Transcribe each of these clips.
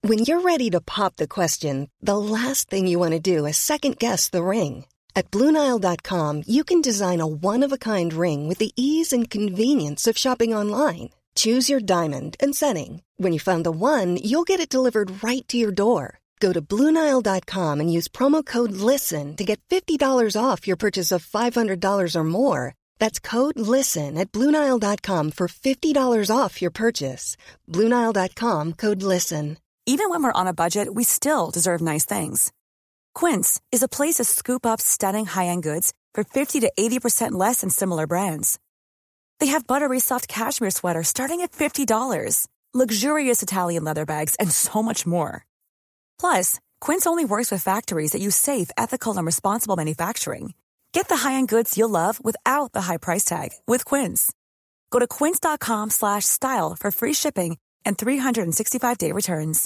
When you're ready to pop the question, the last thing you want to do is second-guess the ring. At BlueNile.com, you can design a one-of-a-kind ring with the ease and convenience of shopping online. Choose your diamond and setting. When you find the one, you'll get it delivered right to your door. Go to BlueNile.com and use promo code LISTEN to get $50 off your purchase of $500 or more. That's code LISTEN at BlueNile.com for $50 off your purchase. BlueNile.com, code LISTEN. Even when we're on a budget, we still deserve nice things. Quince is a place to scoop up stunning high-end goods for 50 to 80% less than similar brands. They have buttery soft cashmere sweaters starting at $50, luxurious Italian leather bags, and so much more. Plus, Quince only works with factories that use safe, ethical, and responsible manufacturing. Get the high-end goods you'll love without the high price tag with Quince. Go to quince.com/style for free shipping and 365-day returns.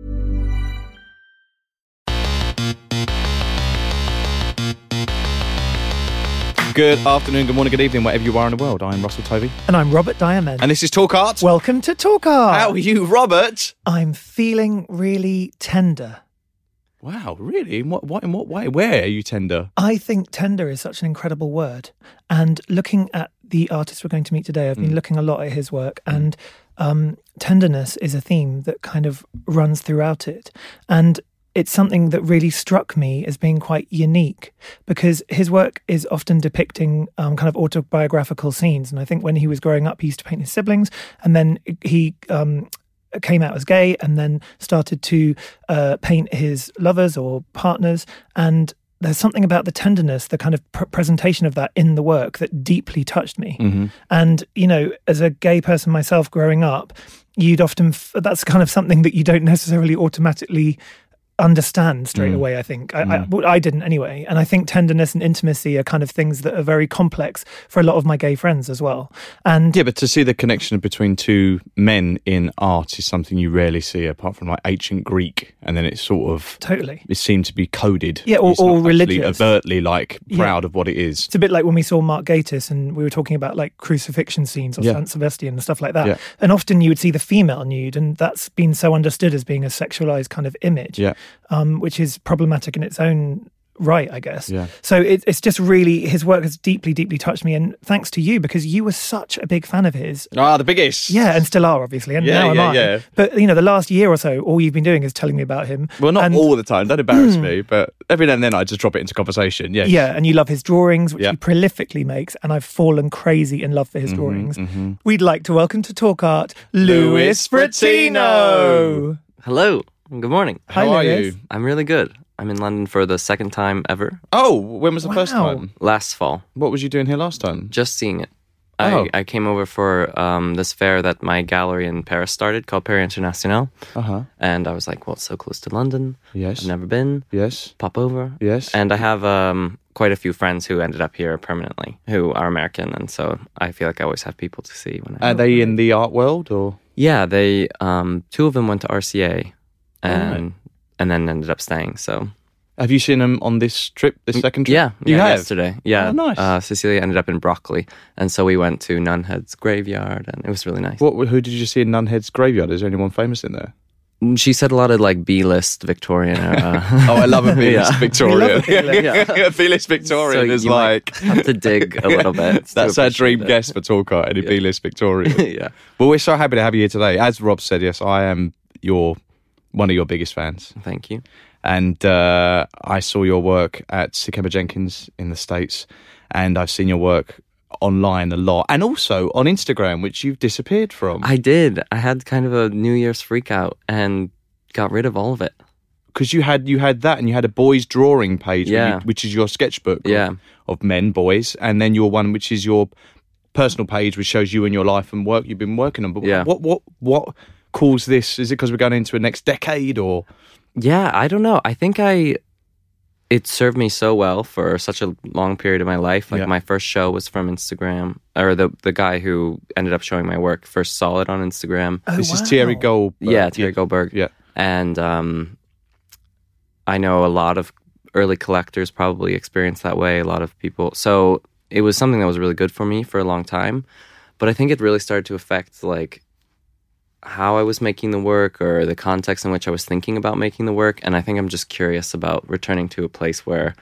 Good afternoon, good morning, good evening, wherever you are in the world. I'm Russell Tovey. And I'm Robert Diamond. And this is Talk Art. Welcome to Talk Art. How are you, Robert? I'm feeling really tender. Wow, really? In what way? Where are you tender? I think tender is such an incredible word. And looking at the artist we're going to meet today, I've been looking a lot at his work, and tenderness is a theme that kind of runs throughout it. And it's something that really struck me as being quite unique, because his work is often depicting kind of autobiographical scenes. And I think when he was growing up, he used to paint his siblings, and then he came out as gay and then started to paint his lovers or partners. And there's something about the tenderness, the kind of presentation of that in the work that deeply touched me. Mm-hmm. And, you know, as a gay person myself growing up, you'd often, that's kind of something that you don't necessarily automatically understand straight away, I think. I didn't anyway. And I think tenderness and intimacy are kind of things that are very complex for a lot of my gay friends as well. And yeah, but to see the connection between two men in art is something you rarely see, apart from like ancient Greek, and then it's sort of it seemed to be coded. Yeah, or religious, overtly like proud of what it is. It's a bit like when we saw Mark Gatiss and we were talking about like crucifixion scenes or Saint Sebastian and stuff like that. Yeah. And often you would see the female nude, and that's been so understood as being a sexualized kind of image. Yeah. Which is problematic in its own right, I guess. Yeah. So it's just really, his work has deeply, deeply touched me. And thanks to you, because you were such a big fan of his. Ah, the biggest. Yeah, and still are, obviously. And now am I. Yeah. But, you know, the last year or so, all you've been doing is telling me about him. Well, not all the time. Don't embarrass me. But every now and then I just drop it into conversation. Yes. Yeah, and you love his drawings, which he prolifically makes. And I've fallen crazy in love for his drawings. Mm-hmm. We'd like to welcome to Talk Art, Louis Fratino. Hello. Good morning. How are you? I'm really good. I'm in London for the second time ever. Oh, when was the first time? Last fall. What was you doing here last time? Just seeing it. I came over for this fair that my gallery in Paris started called Paris International. And I was like, well, it's so close to London. Yes. I've never been. Yes. Pop over. Yes. And I have quite a few friends who ended up here permanently, who are American. And so I feel like I always have people to see. When I Are they in the art world or? Yeah, they, two of them went to RCA. And then ended up staying. So, have you seen them on this trip, this second trip? Yeah, you have yesterday. Yeah, oh, nice. Cecilia ended up in Broccoli, and so we went to Nunhead's graveyard, and it was really nice. Who did you see in Nunhead's graveyard? Is there anyone famous in there? She said a lot of like B-list Victorian. Oh, I love a B-list Victorian. A B-list Victorian so is you like have to dig a little bit. That's our dream guest for Talk Art, any B-list Victorian. Yeah. Well, we're so happy to have you here today. As Rob said, yes, I am one of your biggest fans. Thank you. And I saw your work at Sikemba Jenkins in the States, and I've seen your work online a lot, and also on Instagram, which you've disappeared from. I did. I had kind of a New Year's freak out and got rid of all of it. Because you had that, and you had a boys drawing page, which is your sketchbook of men, boys, and then your one, which is your personal page, which shows you and your life and work you've been working on. But what caused this? Is it because we're going into a next decade, or? Yeah, I don't know. I think it served me so well for such a long period of my life. Like my first show was from Instagram, or the guy who ended up showing my work first saw it on Instagram. Oh, this is Thierry Goldberg. Yeah, Thierry Goldberg. Yeah. And I know a lot of early collectors probably experienced that way, a lot of people. So it was something that was really good for me for a long time. But I think it really started to affect like how I was making the work or the context in which I was thinking about making the work. And I think I'm just curious about returning to a place where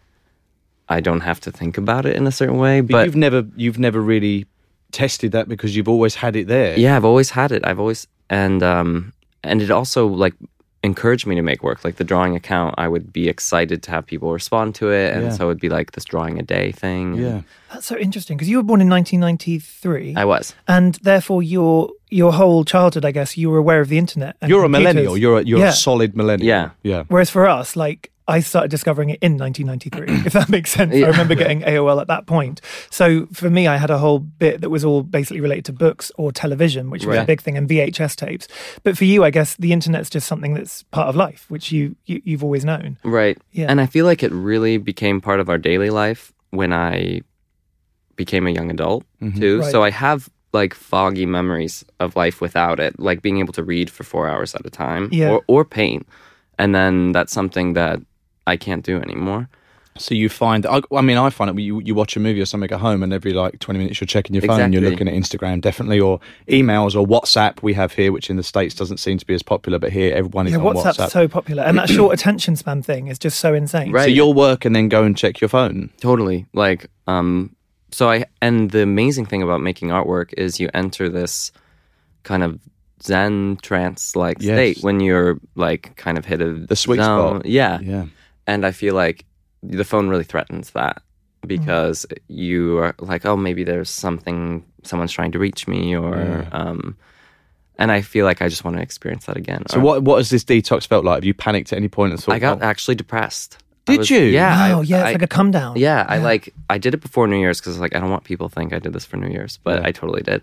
I don't have to think about it in a certain way. But you've never really tested that because you've always had it there. Yeah, I've always had it. And it also like encouraged me to make work. Like the drawing account, I would be excited to have people respond to it, and so it'd be like this drawing a day thing. Yeah, that's so interesting because you were born in 1993. I was, and therefore your whole childhood, I guess, you were aware of the internet. And you're computers. A millennial. You're a solid millennial. Yeah. Whereas for us, like, I started discovering it in 1993, if that makes sense. I remember getting AOL at that point. So for me, I had a whole bit that was all basically related to books or television, which was a big thing, and VHS tapes. But for you, I guess the internet's just something that's part of life, which you've always known. Right. Yeah. And I feel like it really became part of our daily life when I became a young adult too. Right. So I have like foggy memories of life without it, like being able to read for 4 hours at a time or paint. And then that's something that I can't do anymore. So you find, I find it, you watch a movie or something at home and every like 20 minutes you're checking your phone and you're looking at Instagram, definitely, or emails or WhatsApp we have here, which in the States doesn't seem to be as popular, but here everyone is on WhatsApp. WhatsApp's so popular. And that short attention span thing is just so insane. Right. So you'll work and then go and check your phone. Totally. Like, and the amazing thing about making artwork is you enter this kind of Zen trance-like state when you're like kind of hit the sweet spot. Yeah. And I feel like the phone really threatens that because you are like, oh, maybe there's someone's trying to reach me, or and I feel like I just want to experience that again. So what has this detox felt like? Have you panicked at any point and thought? I got actually depressed. Did you? Yeah. Wow, it's like a come down. Yeah, I did it before New Year's because like I don't want people to think I did this for New Year's, but I totally did.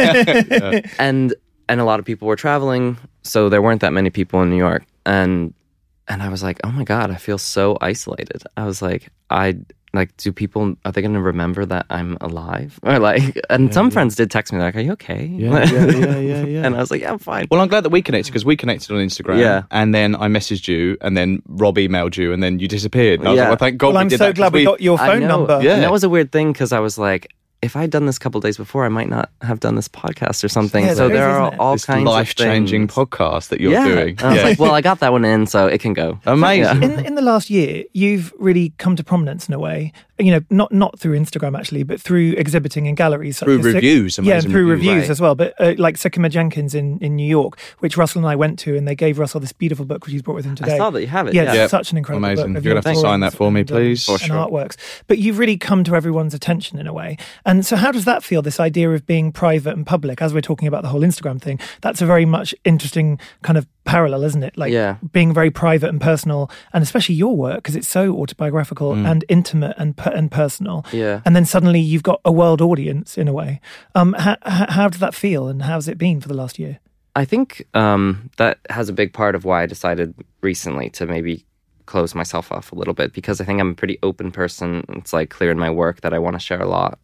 And a lot of people were traveling, so there weren't that many people in New York, and I was like, oh my God, I feel so isolated. I was like, do people, are they going to remember that I'm alive? Or like, and some friends did text me like, are you okay? Yeah. And I was like, yeah, I'm fine. Well, I'm glad that we connected because we connected on Instagram. Yeah. And then I messaged you and then Rob emailed you and then you disappeared. And I was like, well, thank God I'm so glad we got your phone number. Yeah. And that was a weird thing because I was like, if I'd done this a couple of days before, I might not have done this podcast or something. Yeah, so there are all this kinds of life-changing podcast that you're doing. And I was like, well, I got that one in, so it can go. Amazing. In the last year, you've really come to prominence in a way. You know, not through Instagram actually, but through exhibiting in galleries. Through reviews. And through reviews as well. But like Sycamore Jenkins in New York, which Russell and I went to, and they gave Russell this beautiful book which he's brought with him today. I saw that you have it. Yeah, it's such an incredible book. You're going to have to sign that for me, please. And artworks. But you've really come to everyone's attention in a way. And so how does that feel, this idea of being private and public, as we're talking about the whole Instagram thing? That's a very much interesting kind of parallel, isn't it? Like being very private and personal, and especially your work, because it's so autobiographical and intimate and personal. Yeah. And then suddenly you've got a world audience in a way. How did that feel, and how's it been for the last year? I think that has a big part of why I decided recently to maybe close myself off a little bit, because I think I'm a pretty open person. It's like clear in my work that I want to share a lot.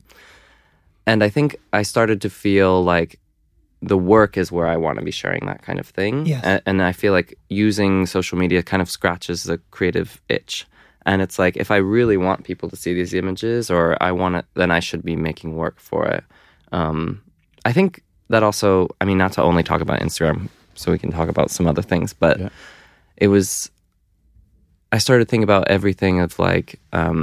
And I think I started to feel like the work is where I want to be sharing that kind of thing. Yes. And I feel like using social media kind of scratches the creative itch. And it's like, if I really want people to see these images, or I want it, then I should be making work for it. I think that also, I mean, not to only talk about Instagram, so we can talk about some other things, but it was, I started thinking about everything of like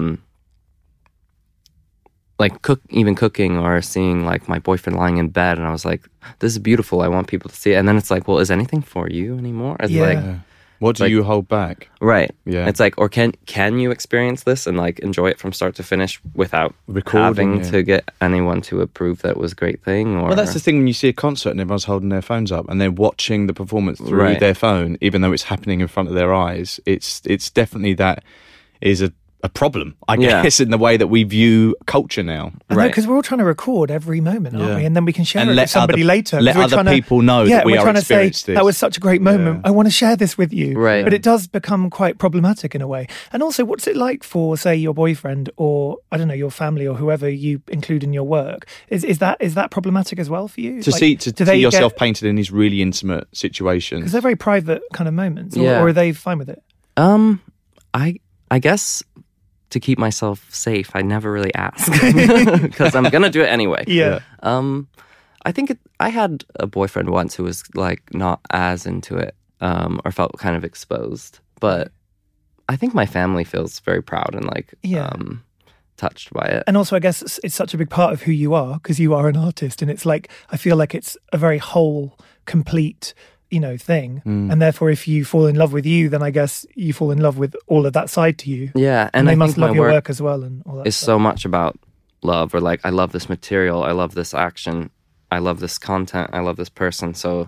even cooking or seeing like my boyfriend lying in bed, and I was like, this is beautiful, I want people to see it. And then it's like, well, is anything for you anymore? It's like, what do you hold back? Right. Yeah. It's like, or can you experience this and like enjoy it from start to finish without having to get anyone to approve that it was a great thing? Or... Well, that's the thing when you see a concert and everyone's holding their phones up and they're watching the performance through their phone, even though it's happening in front of their eyes. It's definitely that is a problem, I guess, in the way that we view culture now. I know, because we're all trying to record every moment, aren't we? And then we can share it with somebody later. Let other people know that we are experiencing this. That was such a great moment. I want to share this with you. Right. But it does become quite problematic in a way. And also, what's it like for, say, your boyfriend or, I don't know, your family or whoever you include in your work? Is that problematic as well for you? To see yourself painted in these really intimate situations? Because they're very private kind of moments. Or are they fine with it? I guess... to keep myself safe, I never really ask because I'm gonna do it anyway. Yeah. I think I had a boyfriend once who was like not as into it, or felt kind of exposed. But I think my family feels very proud and like touched by it. And also, I guess it's such a big part of who you are because you are an artist, and it's like I feel like it's a very whole, complete, thing. And therefore, if you fall in love with you, then I guess you fall in love with all of that side to you. Yeah, and they must love your work as well, and all that. It's so much about love, or like I love this material, I love this action, I love this content, I love this person. So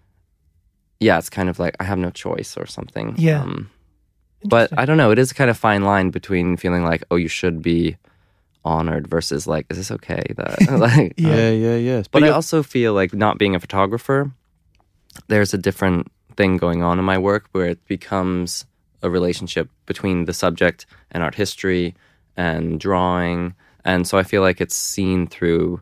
yeah, it's kind of like I have no choice or something. Yeah. But I don't know, it is a kind of fine line between feeling like, oh, you should be honored versus like, is this okay? That like, yeah. But I also feel like not being a photographer, there's a different thing going on in my work where it becomes a relationship between the subject and art history and drawing. And so I feel like it's seen through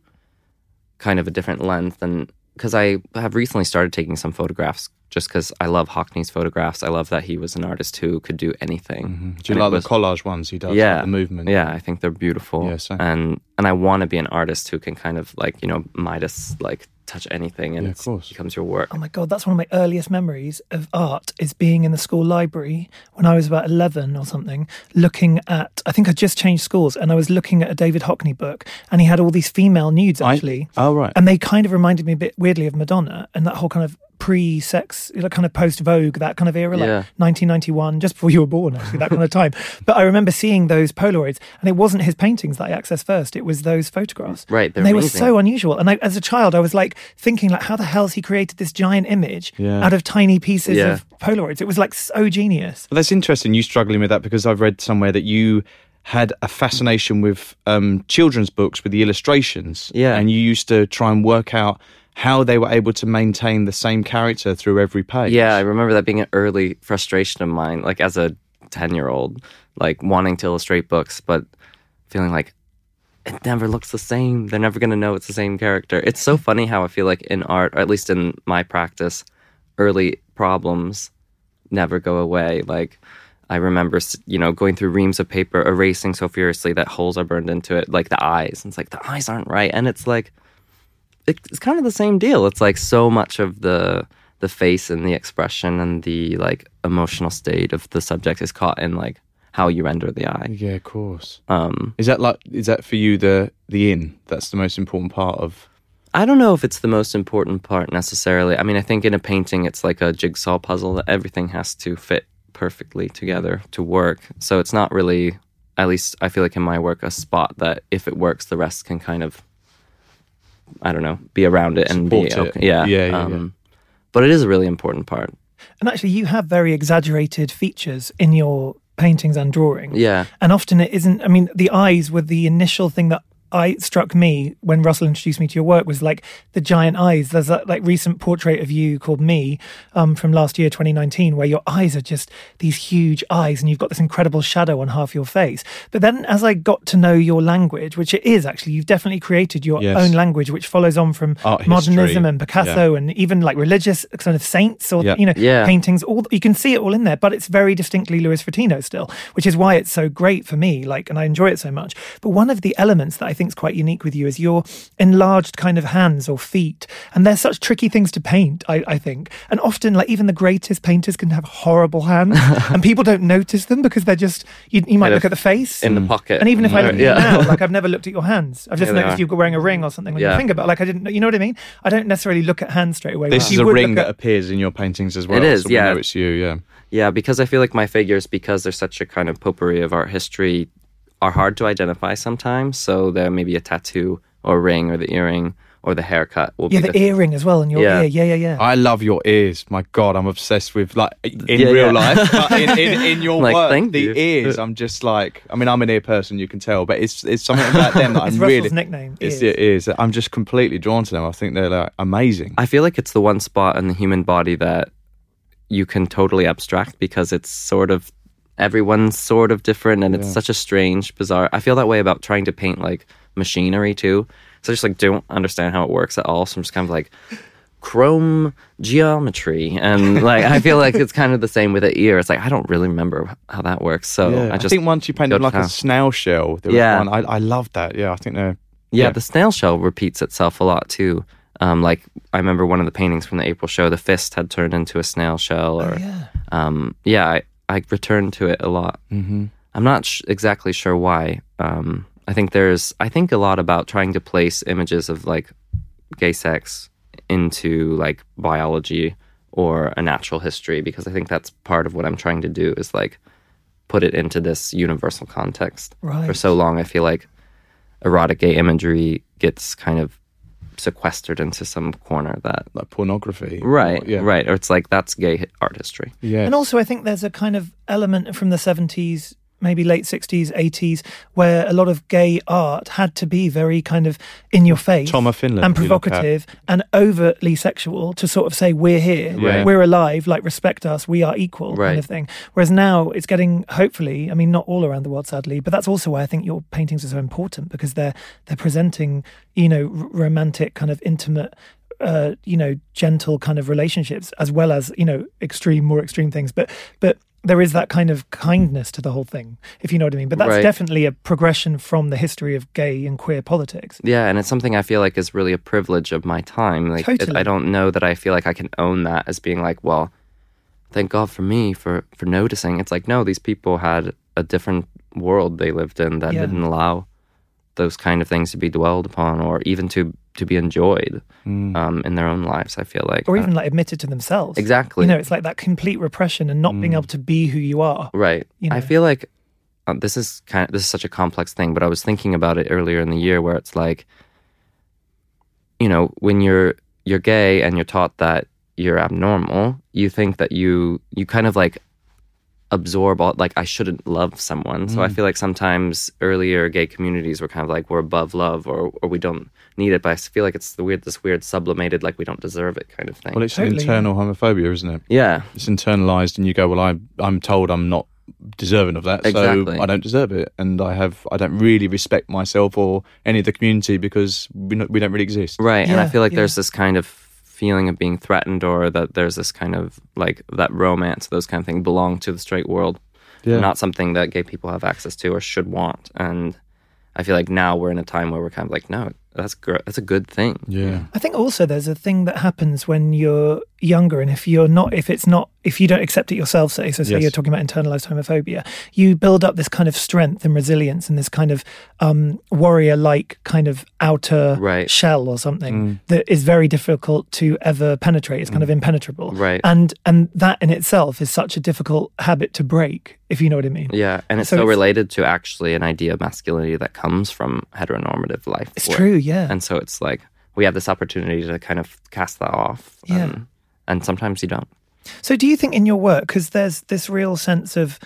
kind of a different lens than, because I have recently started taking some photographs just because I love Hockney's photographs. I love that he was an artist who could do anything. Mm-hmm. Do you like the collage ones he does? Yeah. Like the movement? Yeah, I think they're beautiful. Yeah, same. And I want to be an artist who can kind of like, Midas, like touch anything and it becomes your work. Oh my God, that's one of my earliest memories of art is being in the school library when I was about 11 or something, looking at, I think I just changed schools, and I was looking at a David Hockney book, and he had all these female nudes actually. Oh, right. And they kind of reminded me a bit weirdly of Madonna and that whole kind of pre-sex, kind of post-Vogue, that kind of era, like 1991, just before you were born, actually, that kind of time. But I remember seeing those Polaroids, and it wasn't his paintings that I accessed first, it was those photographs. Right, and they were so unusual. And as a child, I was like thinking, like, how the hell has he created this giant image out of tiny pieces of Polaroids? It was like so genius. Well, that's interesting, you struggling with that, because I've read somewhere that you had a fascination with children's books with the illustrations. Yeah. And you used to try and work out how they were able to maintain the same character through every page. Yeah, I remember that being an early frustration of mine, like as a 10-year-old, like wanting to illustrate books, but feeling like it never looks the same. They're never going to know it's the same character. It's so funny how I feel like in art, or at least in my practice, early problems never go away. Like I remember, going through reams of paper, erasing so furiously that holes are burned into it, like the eyes. And it's like, the eyes aren't right. And it's like, it's kind of the same deal. It's like so much of the face and the expression and the like emotional state of the subject is caught in like how you render the eye. Yeah, of course. Is that for you the in? That's the most important part of? I don't know if it's the most important part necessarily. I mean, I think in a painting it's like a jigsaw puzzle that everything has to fit perfectly together to work. So it's not really, at least I feel like in my work, a spot that if it works, the rest can kind of, I don't know, be around it and support be okay. It. Yeah. But it is a really important part. And actually, you have very exaggerated features in your paintings and drawings. Yeah. And often it isn't, I mean, the eyes were the initial thing that struck me when Russell introduced me to your work, was like the giant eyes. There's that like recent portrait of you called Me from last year, 2019, where your eyes are just these huge eyes and you've got this incredible shadow on half your face. But then as I got to know your language, which it is actually, you've definitely created your own language, which follows on from modernism and Picasso and even like religious kind of saints or, paintings. You can see it all in there, but it's very distinctly Louis Fratino still, which is why it's so great for me, like, and I enjoy it so much. But one of the elements that I think is quite unique with you is your enlarged kind of hands or feet, and they're such tricky things to paint, I think, and often like even the greatest painters can have horrible hands and people don't notice them because they're just you might look at the face in the pocket, and even if I look at you now, like I've never looked at your hands, I've just noticed you're wearing a ring or something on your finger, but like I didn't, you know what I mean, I don't necessarily look at hands straight away. This is a ring that appears in your paintings as well. It is, so we know it's you. Yeah, because I feel like my figures, because they're such a kind of potpourri of art history, are hard to identify sometimes. So there may be a tattoo or a ring or the earring or the haircut. Will be the earring as well in your ear. Yeah. I love your ears. My God, I'm obsessed with like in real life, but in your like, work, the ears. I'm just like, I mean, I'm an ear person, you can tell, but it's something about them that I'm really. Russell's nickname. It's the ears. I'm just completely drawn to them. I think they're like amazing. I feel like it's the one spot in the human body that you can totally abstract because it's sort of. Everyone's sort of different and it's such a strange, bizarre... I feel that way about trying to paint like machinery too. So I just like don't understand how it works at all. So I'm just kind of like chrome geometry. And like I feel like it's kind of the same with the ear. It's like I don't really remember how that works. So I think once you painted like a snail shell, there was one. I loved that. Yeah, I think they're... Yeah, the snail shell repeats itself a lot too. Like I remember one of the paintings from the April show, the fist had turned into a snail shell. Or I returned to it a lot. Mm-hmm. I'm not exactly sure why. I think a lot about trying to place images of like gay sex into like biology or a natural history, because I think that's part of what I'm trying to do, is like put it into this universal context. Right. For so long, I feel like erotic gay imagery gets kind of sequestered into some corner, that like pornography, right? Or it's like that's gay art history. Yeah. And also I think there's a kind of element from the 70s, maybe late 60s, 80s, where a lot of gay art had to be very kind of in your face Tom of Finland, and provocative and overtly sexual to sort of say, we're here, we're alive, like respect us, we are equal, kind of thing. Whereas now it's getting, hopefully, I mean, not all around the world, sadly, but that's also why I think your paintings are so important, because they're presenting, romantic kind of intimate, gentle kind of relationships, as well as, more extreme things. But there is that kind of kindness to the whole thing, if you know what I mean. But that's definitely a progression from the history of gay and queer politics. Yeah, and it's something I feel like is really a privilege of my time. Like, totally. I don't know that I feel like I can own that as being like, well, thank God for me for noticing. It's like, no, these people had a different world they lived in that didn't allow those kind of things to be dwelled upon, or even to be enjoyed in their own lives, I feel like. Or even like admitted to themselves. Exactly. It's like that complete repression and not being able to be who you are. Right. I feel like this is such a complex thing, but I was thinking about it earlier in the year, where it's like, when you're gay and you're taught that you're abnormal, you think that you kind of like absorb all, like, I shouldn't love someone. So I feel like sometimes earlier gay communities were kind of like, we're above love, or we don't need it. But I feel like it's this weird sublimated, like we don't deserve it kind of thing. Well, it's an internal homophobia, isn't it? Yeah. It's internalized, and you go, well, I'm told I'm not deserving of that, exactly. So I don't deserve it, and I don't really respect myself or any of the community, because we don't really exist. Right. And I feel like there's this kind of feeling of being threatened, or that there's this kind of like that romance, those kind of things belong to the straight world, not something that gay people have access to or should want. And I feel like now we're in a time where we're kind of like, no, that's a good thing. Yeah. I think also there's a thing that happens when you're younger, and if you don't accept it yourself, say you're talking about internalized homophobia, you build up this kind of strength and resilience and this kind of warrior-like kind of outer shell or something that is very difficult to ever penetrate. It's kind of impenetrable. Right. And that in itself is such a difficult habit to break, if you know what I mean. Yeah, and it's so related to actually an idea of masculinity that comes from heteronormative life. It's true, yeah. And so it's like we have this opportunity to kind of cast that off. Yeah. And sometimes you don't. So do you think in your work, because there's this real sense of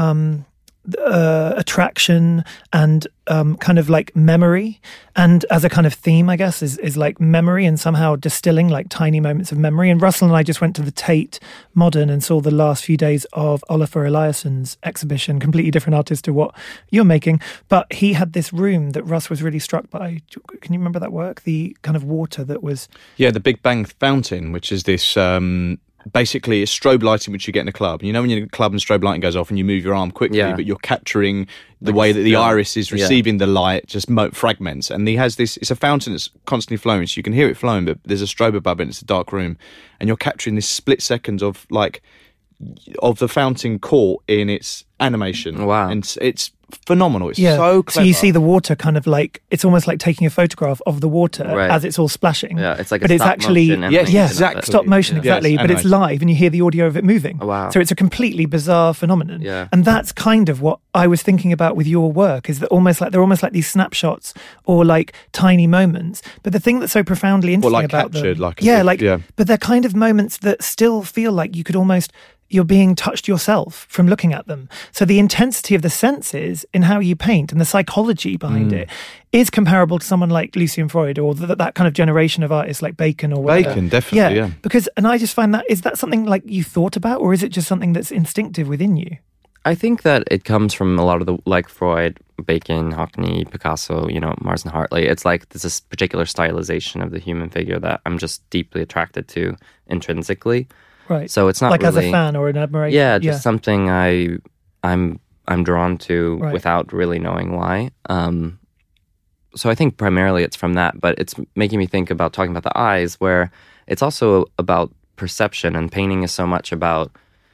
attraction and kind of like memory, and as a kind of theme, I guess, is like memory and somehow distilling like tiny moments of memory. And Russell and I just went to the Tate Modern and saw the last few days of Olafur Eliasson's exhibition, completely different artist to what you're making. But he had this room that Russ was really struck by. Can you remember that work? The kind of water that was... Yeah, the Big Bang Fountain, which is this... basically, it's strobe lighting which you get in a club. You know when you're in a club and strobe lighting goes off and you move your arm quickly, but you're capturing the way that the iris is receiving the light, just fragments. And he has this, it's a fountain that's constantly flowing, so you can hear it flowing, but there's a strobe above it and it's a dark room. And you're capturing this split second of the fountain caught in its animation. Wow. And it's phenomenal. It's so clever. So you see the water kind of like, it's almost like taking a photograph of the water as it's all splashing. Yeah, it's like but it's actually exactly. Stop motion, exactly. But it's live and you hear the audio of it moving. Oh, wow. So it's a completely bizarre phenomenon. Yeah. And that's kind of what I was thinking about with your work, is that they're almost like these snapshots or like tiny moments. But the thing that's so profoundly interesting about captured, them, but they're kind of moments that still feel like you could almost... you're being touched yourself from looking at them. So the intensity of the senses in how you paint and the psychology behind it is comparable to someone like Lucian Freud, or that kind of generation of artists like Bacon or whatever. Bacon, definitely, yeah. Because, and I just find is that something like you thought about, or is it just something that's instinctive within you? I think that it comes from a lot of the, like Freud, Bacon, Hockney, Picasso, Marsden Hartley. It's like there's this particular stylization of the human figure that I'm just deeply attracted to intrinsically. Right. So it's not like really, as a fan or an admiration. Yeah, just something I'm drawn to without really knowing why. so I think primarily it's from that, but it's making me think about talking about the eyes, where it's also about perception, and painting is so much about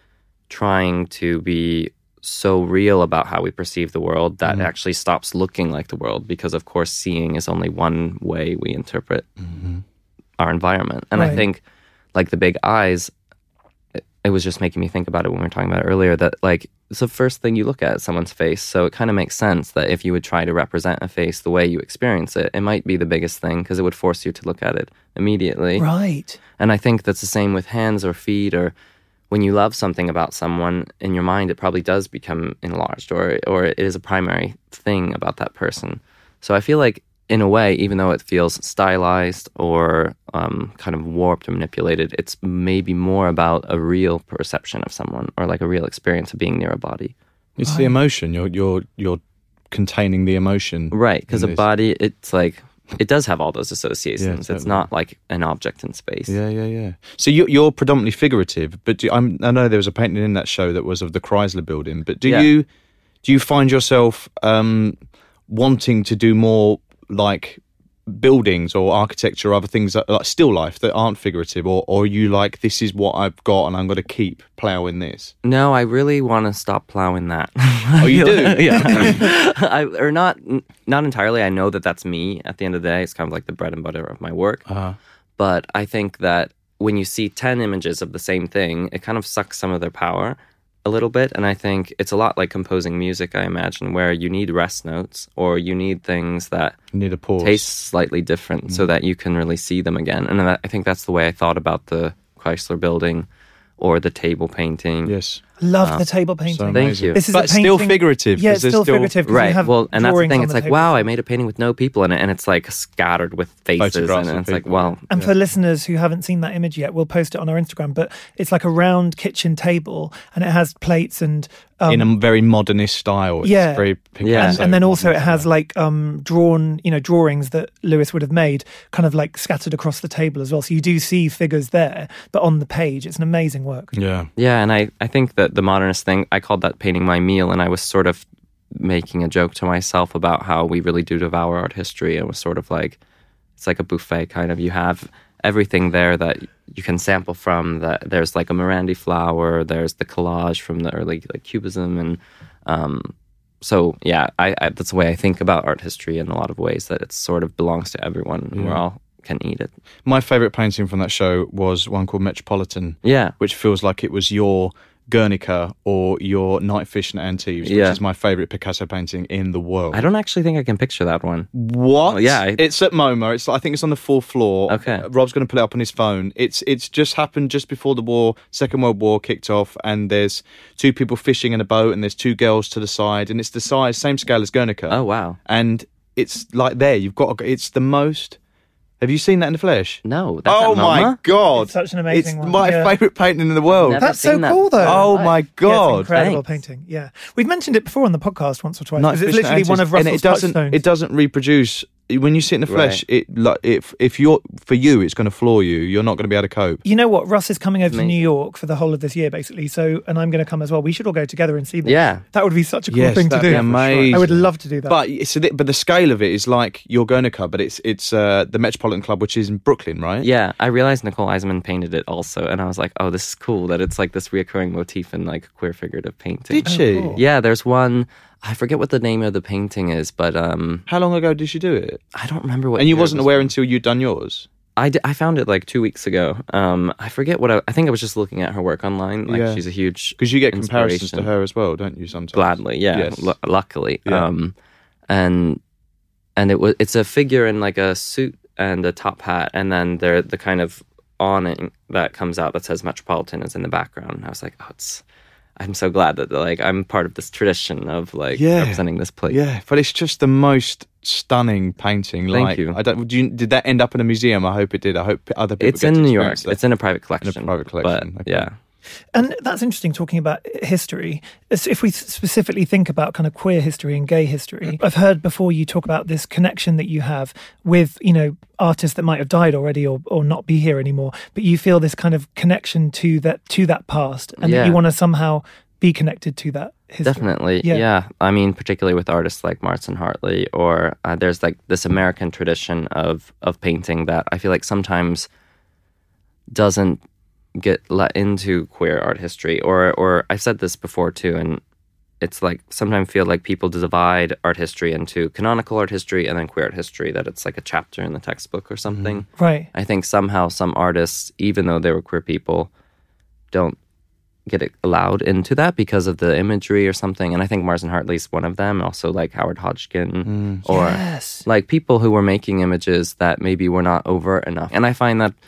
trying to be so real about how we perceive the world that it actually stops looking like the world, because of course seeing is only one way we interpret our environment. And I think like the big eyes, it was just making me think about it when we were talking about it earlier, that like it's the first thing you look at someone's face. So it kind of makes sense that if you would try to represent a face the way you experience it, it might be the biggest thing, because it would force you to look at it immediately. Right. And I think that's the same with hands or feet, or when you love something about someone, in your mind, it probably does become enlarged, or it is a primary thing about that person. So I feel like, in a way, even though it feels stylized or kind of warped or manipulated, it's maybe more about a real perception of someone, or like a real experience of being near a body. It's the emotion. You're containing the emotion. Right, because a body, it's like, it does have all those associations. Yeah, totally. It's not like an object in space. Yeah. So you're predominantly figurative, but I know there was a painting in that show that was of the Chrysler Building. But do you find yourself wanting to do more like buildings or architecture or other things like still life that aren't figurative, or are you like, this is what I've got and I'm going to keep ploughing this? No, I really want to stop ploughing that. Oh, you do? Yeah. Or not entirely. I know that that's me at the end of the day. It's kind of like the bread and butter of my work. But I think that when you see 10 images of the same thing, it kind of sucks some of their power a little bit. And I think it's a lot like composing music, I imagine, where you need rest notes, or you need things that need a pause, taste slightly different, so that you can really see them again. And I think that's the way I thought about the Chrysler Building or the table painting. Yes. Love the table painting. So thank you. This is but still figurative. Yeah, it's still figurative. Right. Well, and that's the thing. It's like, table. wow, I made a painting with no people in it, and it's like scattered with faces, and it's like, wow. And for listeners who haven't seen that image yet, we'll post it on our Instagram. But it's like a round kitchen table, and it has plates and in a very modernist style. It's very Picasso. And then also it has like drawn, drawings that Lewis would have made, kind of like scattered across the table as well. So you do see figures there, but on the page, it's an amazing work. Yeah. Yeah, and I think that the modernist thing, I called that painting my meal, and I was sort of making a joke to myself about how we really do devour art history. It was sort of like, it's like a buffet kind of. You have everything there that you can sample from. That there's like a Morandi flower, there's the collage from the early like Cubism, and so yeah, I that's the way I think about art history in a lot of ways, that it sort of belongs to everyone. We all can eat it. My favourite painting from that show was one called Metropolitan, which feels like it was your Guernica or your Nightfish and Antibes, which is my favourite Picasso painting in the world. I don't actually think I can picture that one. What? Well, yeah. It's at MoMA. I think it's on the 4th floor. Okay. Rob's going to put it up on his phone. It's just happened just before the war, Second World War kicked off, and there's 2 people fishing in a boat, and there's 2 girls to the side, and it's the size, same scale as Guernica. Oh, wow. And it's like there, it's the most... Have you seen that in the flesh? No. That's oh my God. It's such an amazing one. It's my favourite painting in the world. That's so cool though. Oh my God. It's incredible painting. Yeah. We've mentioned it before on the podcast once or twice. Because it's literally one of Russell's touchstones. It doesn't reproduce. When you see it in the flesh, if you're, for you, it's going to floor you. You're not going to be able to cope. You know what? Russ is coming over to New York for the whole of this year, basically. So, and I'm going to come as well. We should all go together and see this. Yeah. That would be such a cool thing to do. Amazing. I would love to do that. But the scale of it is like your Guernica, but it's the Metropolitan Club, which is in Brooklyn, right? Yeah. I realized Nicole Eisenman painted it also, and I was like, oh, this is cool that it's like this reoccurring motif in like queer figurative painting. Did she? Cool. Yeah. There's one. I forget what the name of the painting is, but how long ago did you do it? I don't remember what. And you wasn't aware until you'd done yours? I found it like 2 weeks ago. I forget what I think I was just looking at her work online. Like she's a huge, because you get comparisons to her as well, don't you? Sometimes gladly, yeah. Yes. Luckily, yeah. And it's a figure in like a suit and a top hat, and then the kind of awning that comes out that says Metropolitan is in the background. And I was like, oh, I'm so glad that like I'm part of this tradition of like representing this place. Yeah, but it's just the most stunning painting. Thank you. Did that end up in a museum? I hope it did. I hope other people. It's in New York. It's in a private collection. But, yeah. And that's interesting, talking about history. If we specifically think about kind of queer history and gay history, I've heard before you talk about this connection that you have with, artists that might have died already or not be here anymore, but you feel this kind of connection to that past, and that you want to somehow be connected to that history. Definitely, yeah. I mean, particularly with artists like Marston Hartley, or there's like this American tradition of painting that I feel like sometimes doesn't get let into queer art history. Or I've said this before too, and it's like sometimes feel like people divide art history into canonical art history and then queer art history, that it's like a chapter in the textbook or something. Right. I think somehow some artists, even though they were queer people, don't get it allowed into that because of the imagery or something. And I think Marston Hartley's one of them. Also like Howard Hodgkin or like people who were making images that maybe were not overt enough. And I find that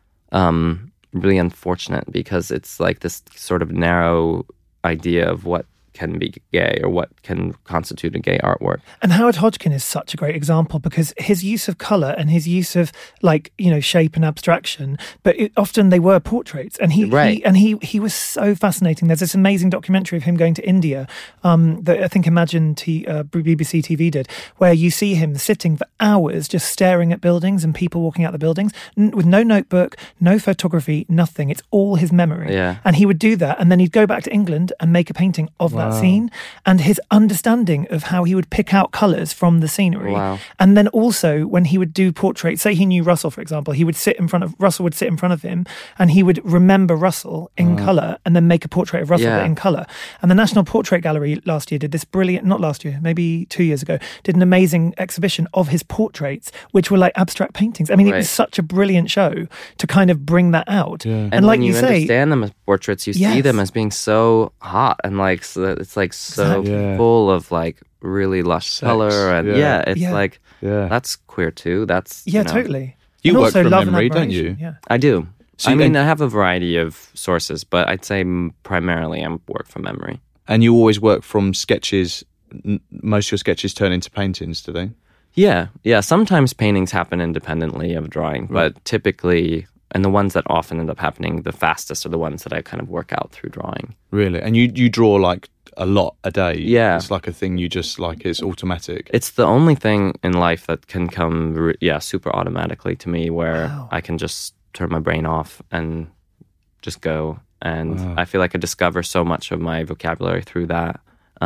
really unfortunate because it's like this sort of narrow idea of what can be gay or what can constitute a gay artwork. And Howard Hodgkin is such a great example because his use of colour and his use of shape and abstraction, but often they were portraits. And he was so fascinating. There's this amazing documentary of him going to India that I think Imagine BBC TV did, where you see him sitting for hours just staring at buildings and people walking out the buildings with no notebook, no photography, nothing. It's all his memory. Yeah. And he would do that and then he'd go back to England and make a painting of that scene, and his understanding of how he would pick out colours from the scenery. Wow. And then also when he would do portraits, say he knew Russell, for example, Russell would sit in front of him and he would remember Russell in colour and then make a portrait of Russell in colour. And the National Portrait Gallery last year did this brilliant, not last year, maybe 2 years ago, did an amazing exhibition of his portraits, which were like abstract paintings. I mean, it was such a brilliant show to kind of bring that out. Yeah. And like you say, understand them as portraits, you see them as being so hot and like it's like so full of like really lush color and that's queer too. That's totally. You work from memory, don't you? Yeah, I do. So I mean, I have a variety of sources, but I'd say primarily I work from memory. And you always work from sketches. Most of your sketches turn into paintings, do they? Yeah. Sometimes paintings happen independently of drawing, but typically. And the ones that often end up happening the fastest are the ones that I kind of work out through drawing. Really? And you draw like a lot a day? Yeah. It's like a thing you just like, it's automatic. It's the only thing in life that can come, super automatically to me where I can just turn my brain off and just go. And I feel like I discover so much of my vocabulary through that.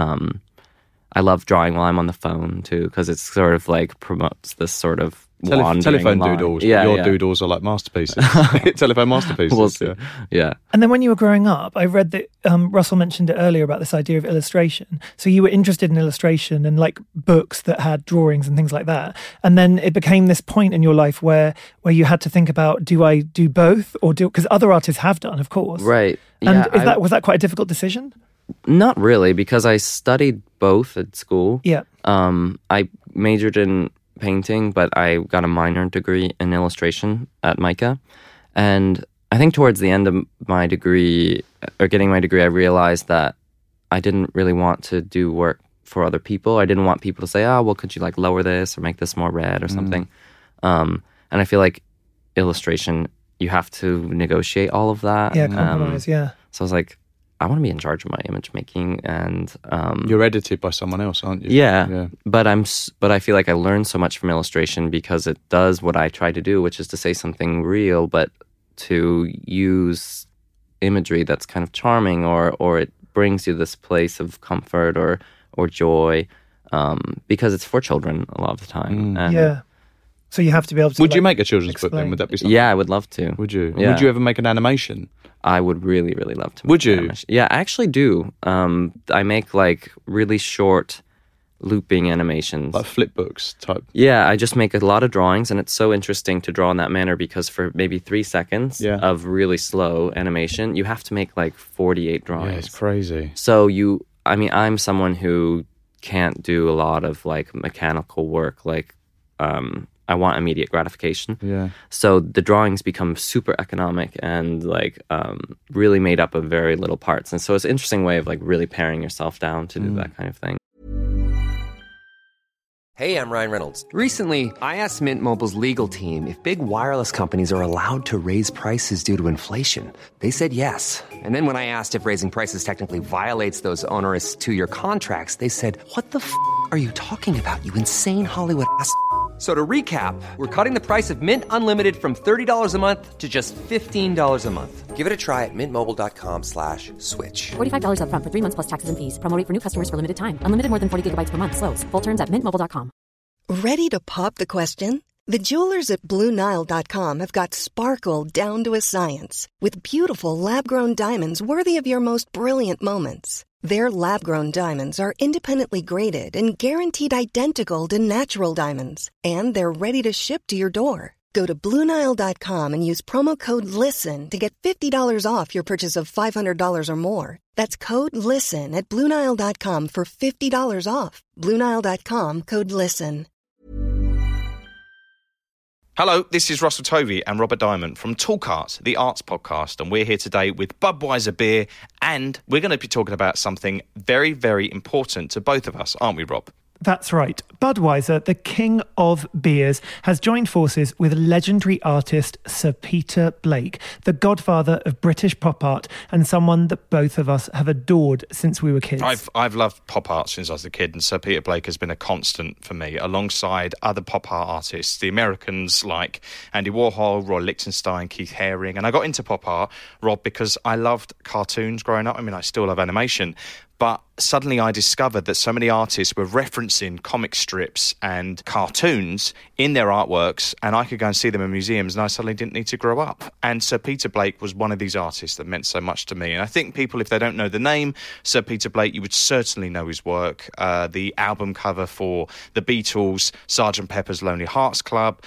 I love drawing while I'm on the phone too, because it's sort of like promotes this sort of telephone doodles. Your doodles are like masterpieces. Telephone masterpieces. Yeah. And then when you were growing up, I read that Russell mentioned it earlier about this idea of illustration. So you were interested in illustration and like books that had drawings and things like that. And then it became this point in your life where you had to think about, do I do both or because other artists have done, of course. Right. And was that quite a difficult decision? Not really, because I studied both at school. Yeah. I majored in painting, but I got a minor degree in illustration at MICA. And I think towards the end of my degree, or getting my degree, I realized that I didn't really want to do work for other people. I didn't want people to say, could you like lower this or make this more red or something? And I feel like illustration, you have to negotiate all of that. Yeah, compromise, So I was like, I want to be in charge of my image making, and you're edited by someone else, aren't you? Yeah. But I feel like I learned so much from illustration because it does what I try to do, which is to say something real, but to use imagery that's kind of charming, or it brings you this place of comfort or joy, because it's for children a lot of the time. So you have to be able to. Would you make a children's book then? Would that be something? Yeah, I would love to. Would you? Yeah. Would you ever make an animation? I would really, really love to. Would you? Animation. Yeah, I actually do. I make like really short looping animations. Like flip books type? Yeah, I just make a lot of drawings, and it's so interesting to draw in that manner because for maybe 3 seconds of really slow animation, you have to make like 48 drawings. Yeah, it's crazy. So I'm someone who can't do a lot of like mechanical work, like I want immediate gratification. Yeah. So the drawings become super economic and like really made up of very little parts. And so it's an interesting way of like really paring yourself down to do that kind of thing. Hey, I'm Ryan Reynolds. Recently, I asked Mint Mobile's legal team if big wireless companies are allowed to raise prices due to inflation. They said yes. And then when I asked if raising prices technically violates those onerous 2-year contracts, they said, "What the f*** are you talking about, you insane Hollywood ass f- So to recap, we're cutting the price of Mint Unlimited from $30 a month to just $15 a month. Give it a try at mintmobile.com/switch. $45 up front for 3 months plus taxes and fees. Promo rate for new customers for limited time. Unlimited more than 40 gigabytes per month. Slows full terms at mintmobile.com. Ready to pop the question? The jewelers at BlueNile.com have got sparkle down to a science with beautiful lab-grown diamonds worthy of your most brilliant moments. Their lab-grown diamonds are independently graded and guaranteed identical to natural diamonds, and they're ready to ship to your door. Go to BlueNile.com and use promo code LISTEN to get $50 off your purchase of $500 or more. That's code LISTEN at BlueNile.com for $50 off. BlueNile.com, code LISTEN. Hello, this is Russell Tovey and Robert Diamond from Talk Art, the arts podcast, and we're here today with Budweiser beer, and we're going to be talking about something very, very important to both of us, aren't we, Rob? That's right. Budweiser, the king of beers, has joined forces with legendary artist Sir Peter Blake, the godfather of British pop art and someone that both of us have adored since we were kids. I've loved pop art since I was a kid, and Sir Peter Blake has been a constant for me, alongside other pop art artists, the Americans like Andy Warhol, Roy Lichtenstein, Keith Haring. And I got into pop art, Rob, because I loved cartoons growing up. I mean, I still love animation. But suddenly I discovered that so many artists were referencing comic strips and cartoons in their artworks, and I could go and see them in museums, and I suddenly didn't need to grow up. And Sir Peter Blake was one of these artists that meant so much to me. And I think people, if they don't know the name Sir Peter Blake, you would certainly know his work. The album cover for the Beatles, Sgt. Pepper's Lonely Hearts Club,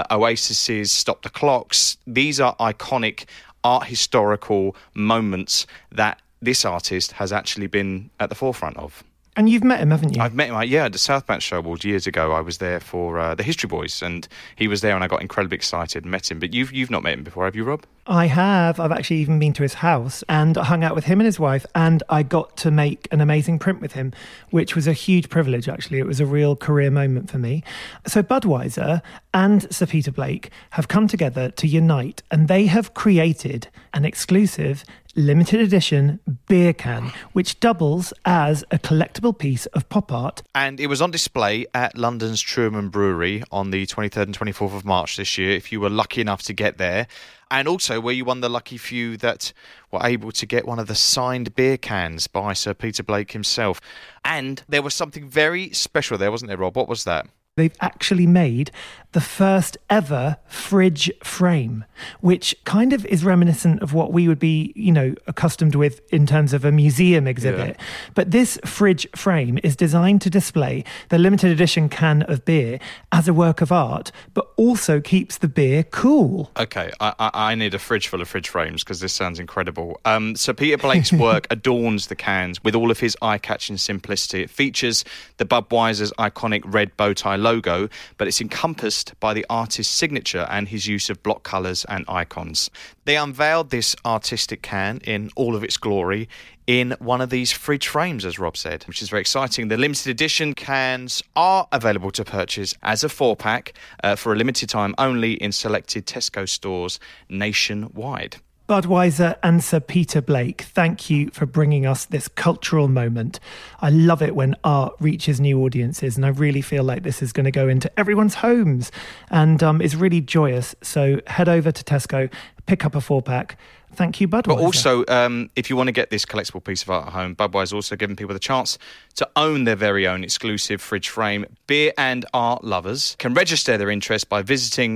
Oasis's Stop the Clocks. These are iconic art historical moments that this artist has actually been at the forefront of. And you've met him, haven't you? I've met him, at the South Bank Show Awards years ago. I was there for the History Boys, and he was there, and I got incredibly excited and met him. But you've not met him before, have you, Rob? I have. I've actually even been to his house and hung out with him and his wife, and I got to make an amazing print with him, which was a huge privilege, actually. It was a real career moment for me. So Budweiser and Sir Peter Blake have come together to unite, and they have created an exclusive limited edition beer can, which doubles as a collectible piece of pop art. And it was on display at London's Truman Brewery on the 23rd and 24th of March this year, if you were lucky enough to get there. And also where you won the lucky few that were able to get one of the signed beer cans by Sir Peter Blake himself. And there was something very special there, wasn't there, Rob? What was that? They've actually made the first ever fridge frame, which kind of is reminiscent of what we would be, accustomed with in terms of a museum exhibit. Yeah. But this fridge frame is designed to display the limited edition can of beer as a work of art, but also keeps the beer cool. Okay, I need a fridge full of fridge frames because this sounds incredible. So Peter Blake's work adorns the cans with all of his eye-catching simplicity. It features the Budweiser's iconic red bow tie logo, but it's encompassed by the artist's signature and his use of block colours and icons. They unveiled this artistic can in all of its glory in one of these fridge frames, as Rob said, which is very exciting. The limited edition cans are available to purchase as a 4-pack for a limited time only in selected Tesco stores nationwide. Budweiser and Sir Peter Blake, thank you for bringing us this cultural moment. I love it when art reaches new audiences, and I really feel like this is going to go into everyone's homes and is really joyous. So head over to Tesco, pick up a 4-pack. Thank you, Budweiser. But also, if you want to get this collectible piece of art at home, Budweiser also giving people the chance to own their very own exclusive fridge frame. Beer and art lovers can register their interest by visiting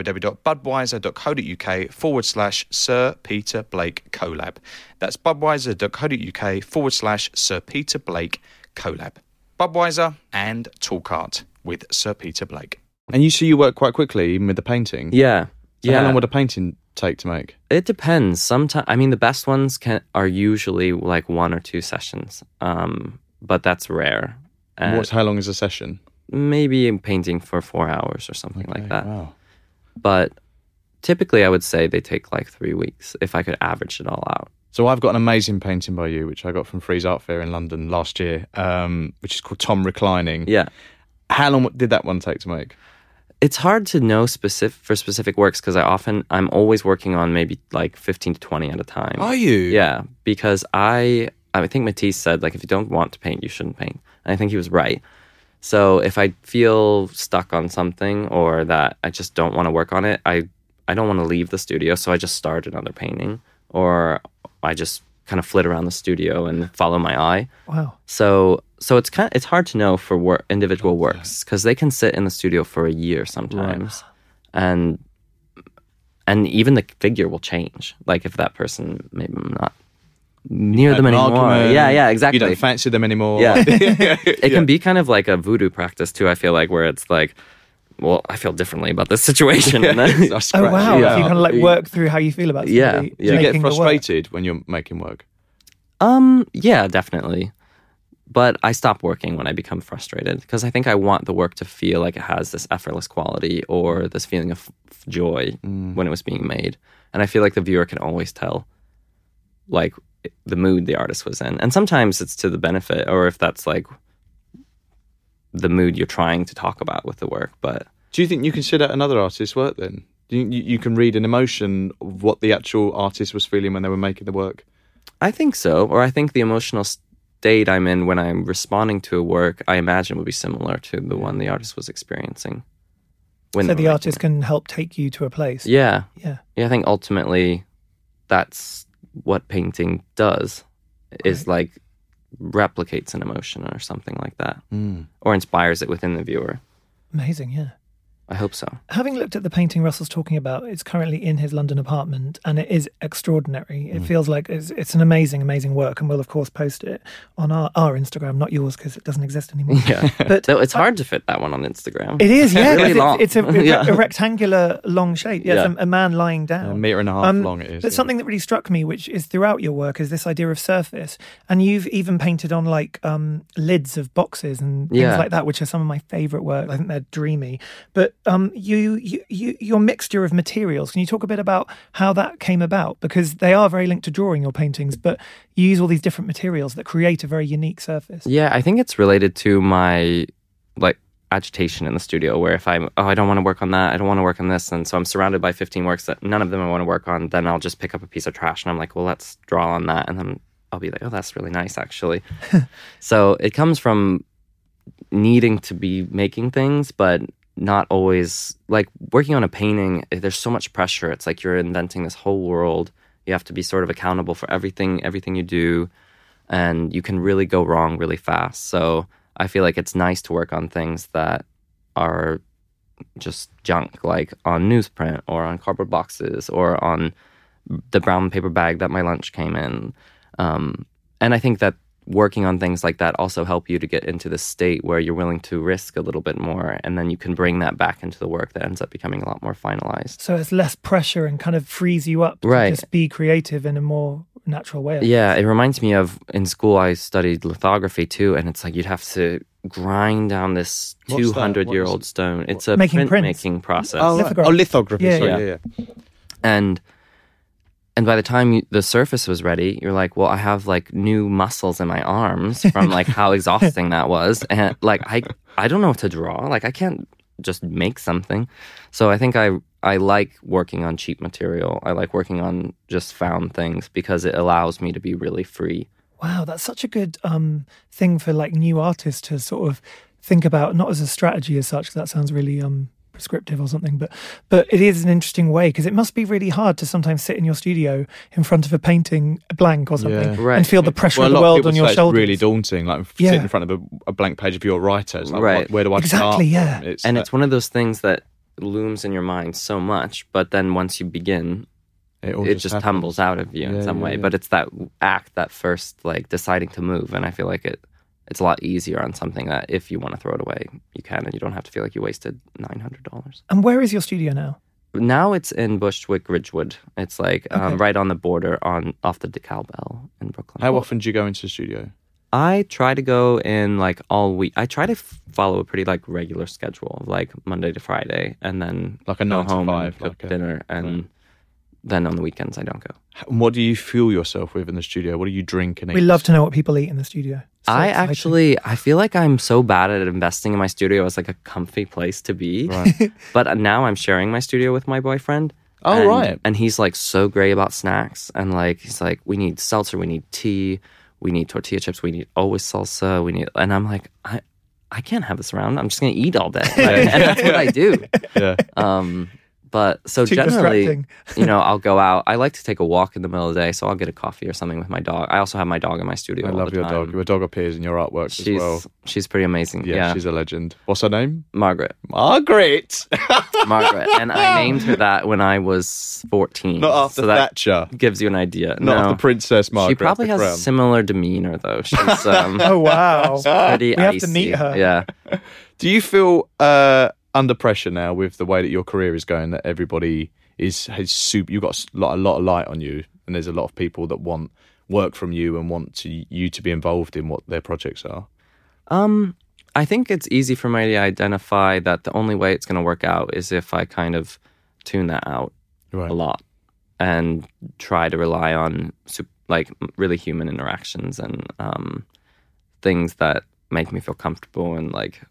www.budweiser.co.uk/Sir Peter Blake collab. That's budweiser.co.uk/Sir Peter Blake collab. Budweiser and Talk Art with Sir Peter Blake. And you work quite quickly, even with the painting? Yeah. So how long would a painting take to make? It depends. Sometimes, the best ones are usually like 1 or 2 sessions, but that's rare. How long is a session? Maybe painting for 4 hours or something like that. Wow. But typically, I would say they take like 3 weeks if I could average it all out. So I've got an amazing painting by you, which I got from Frieze Art Fair in London last year, which is called Tom Reclining. Yeah. How long did that one take to make? It's hard to know for specific works because I'm always working on maybe like 15 to 20 at a time. Are you? Yeah, because I think Matisse said, like, if you don't want to paint, you shouldn't paint. And I think he was right. So if I feel stuck on something or that I just don't want to work on it, I don't want to leave the studio, so I just start another painting, or I just kind of flit around the studio and follow my eye. Wow. So it's hard to know for individual works, because they can sit in the studio for a year sometimes, and even the figure will change. Like if that person, maybe I'm not near them anymore. Yeah, exactly. You don't fancy them anymore. Yeah. It can be kind of like a voodoo practice too, I feel like, where it's like, well, I feel differently about this situation. Oh, wow. You kind of like work through how you feel about somebody. Do you get frustrated when you're making work? Yeah, definitely. But I stop working when I become frustrated, because I think I want the work to feel like it has this effortless quality or this feeling of joy when it was being made. And I feel like the viewer can always tell, like, the mood the artist was in. And sometimes it's to the benefit, or if that's like the mood you're trying to talk about with the work. But do you think you can sit at another artist's work then? Do you can read an emotion of what the actual artist was feeling when they were making the work? I think so. Or I think the emotional state I'm in when I'm responding to a work, I imagine would be similar to the one the artist was experiencing. So the artist can help take you to a place. Yeah. I think ultimately that's what painting does, is like replicates an emotion or something like that, or inspires it within the viewer. Amazing, yeah. I hope so. Having looked at the painting Russell's talking about, it's currently in his London apartment, and it is extraordinary. It feels like it's an amazing, amazing work, and we'll of course post it on our Instagram, not yours because it doesn't exist anymore. Yeah, but so it's hard to fit that one on Instagram. It is, yeah. Really long. It's a rectangular, long shape. Yeah, it's a man lying down. 1.5 meters long it is. But something that really struck me, which is throughout your work, is this idea of surface, and you've even painted on like lids of boxes and things like that, which are some of my favourite work. I think they're dreamy, but your mixture of materials. Can you talk a bit about how that came about? Because they are very linked to drawing, your paintings, but you use all these different materials that create a very unique surface. Yeah, I think it's related to my like agitation in the studio, where if I don't want to work on that, I don't want to work on this, and so I'm surrounded by 15 works that none of them I want to work on, then I'll just pick up a piece of trash and I'm like, well, let's draw on that, and then I'll be like, oh, that's really nice actually. So it comes from needing to be making things, but not always, like working on a painting, there's so much pressure. It's like you're inventing this whole world. You have to be sort of accountable for everything you do, and you can really go wrong really fast. So I feel like it's nice to work on things that are just junk, like on newsprint or on cardboard boxes or on the brown paper bag that my lunch came in. And I think that working on things like that also help you to get into the state where you're willing to risk a little bit more, and then you can bring that back into the work that ends up becoming a lot more finalized. So it's less pressure and kind of frees you up to just be creative in a more natural way. Yeah, it reminds me of, in school I studied lithography too, and it's like you'd have to grind down this 200-year-old stone. It's a printmaking process. Lithography. Yeah. And by the time the surface was ready, you're like, well, I have like new muscles in my arms from like how exhausting that was. And like, I don't know what to draw. Like, I can't just make something. So I think I like working on cheap material. I like working on just found things because it allows me to be really free. Wow, that's such a good thing for like new artists to sort of think about, not as a strategy as such, 'cause that sounds really prescriptive or something, but it is an interesting way, because it must be really hard to sometimes sit in your studio in front of a painting blank or something and feel the pressure of the world on your shoulders. It's really daunting, like sitting in front of a blank page of your writer. It's like, where do I start? Exactly, it's one of those things that looms in your mind so much, but then once you begin, it just tumbles out of you in some way. But it's that act, that first like deciding to move, and I feel like it's a lot easier on something that if you want to throw it away, you can, and you don't have to feel like you wasted $900. And where is your studio now? Now it's in Bushwick, Ridgewood. It's like right on the border off the DeKalb in Brooklyn. How often do you go into the studio? I try to go in like all week. I try to follow a pretty like regular schedule, like Monday to Friday, and then like a 9 to 5, cook dinner, and then on the weekends I don't go. And what do you fuel yourself with in the studio? What do you drink and eat? We love to know what people eat in the studio. So I feel like I'm so bad at investing in my studio as like a comfy place to be. Right. But now I'm sharing my studio with my boyfriend. Oh, right. And he's like so great about snacks. And like, he's like, we need seltzer, we need tea, we need tortilla chips, we need always salsa, and I'm like, I can't have this around. I'm just going to eat all day. And that's what I do. Yeah. But so Too generally, I'll go out. I like to take a walk in the middle of the day, so I'll get a coffee or something with my dog. I also have my dog in my studio. I love your time. dog. Your dog appears in your artwork as well. She's pretty amazing. Yeah, she's a legend. What's her name? Margaret. Margaret. Margaret. And I named her that when I was 14. Not after Thatcher. Gives you an idea. Not after Princess Margaret. She probably has a similar demeanor, though. She's oh, wow. Pretty we icy. have to meet her. Yeah. Do you feel under pressure now with the way that your career is going, that everybody you've got a lot of light on you, and there's a lot of people that want work from you and want you to be involved in what their projects are? I think it's easy for me to identify that the only way it's going to work out is if I kind of tune that out a lot and try to rely on like really human interactions and things that make me feel comfortable. And like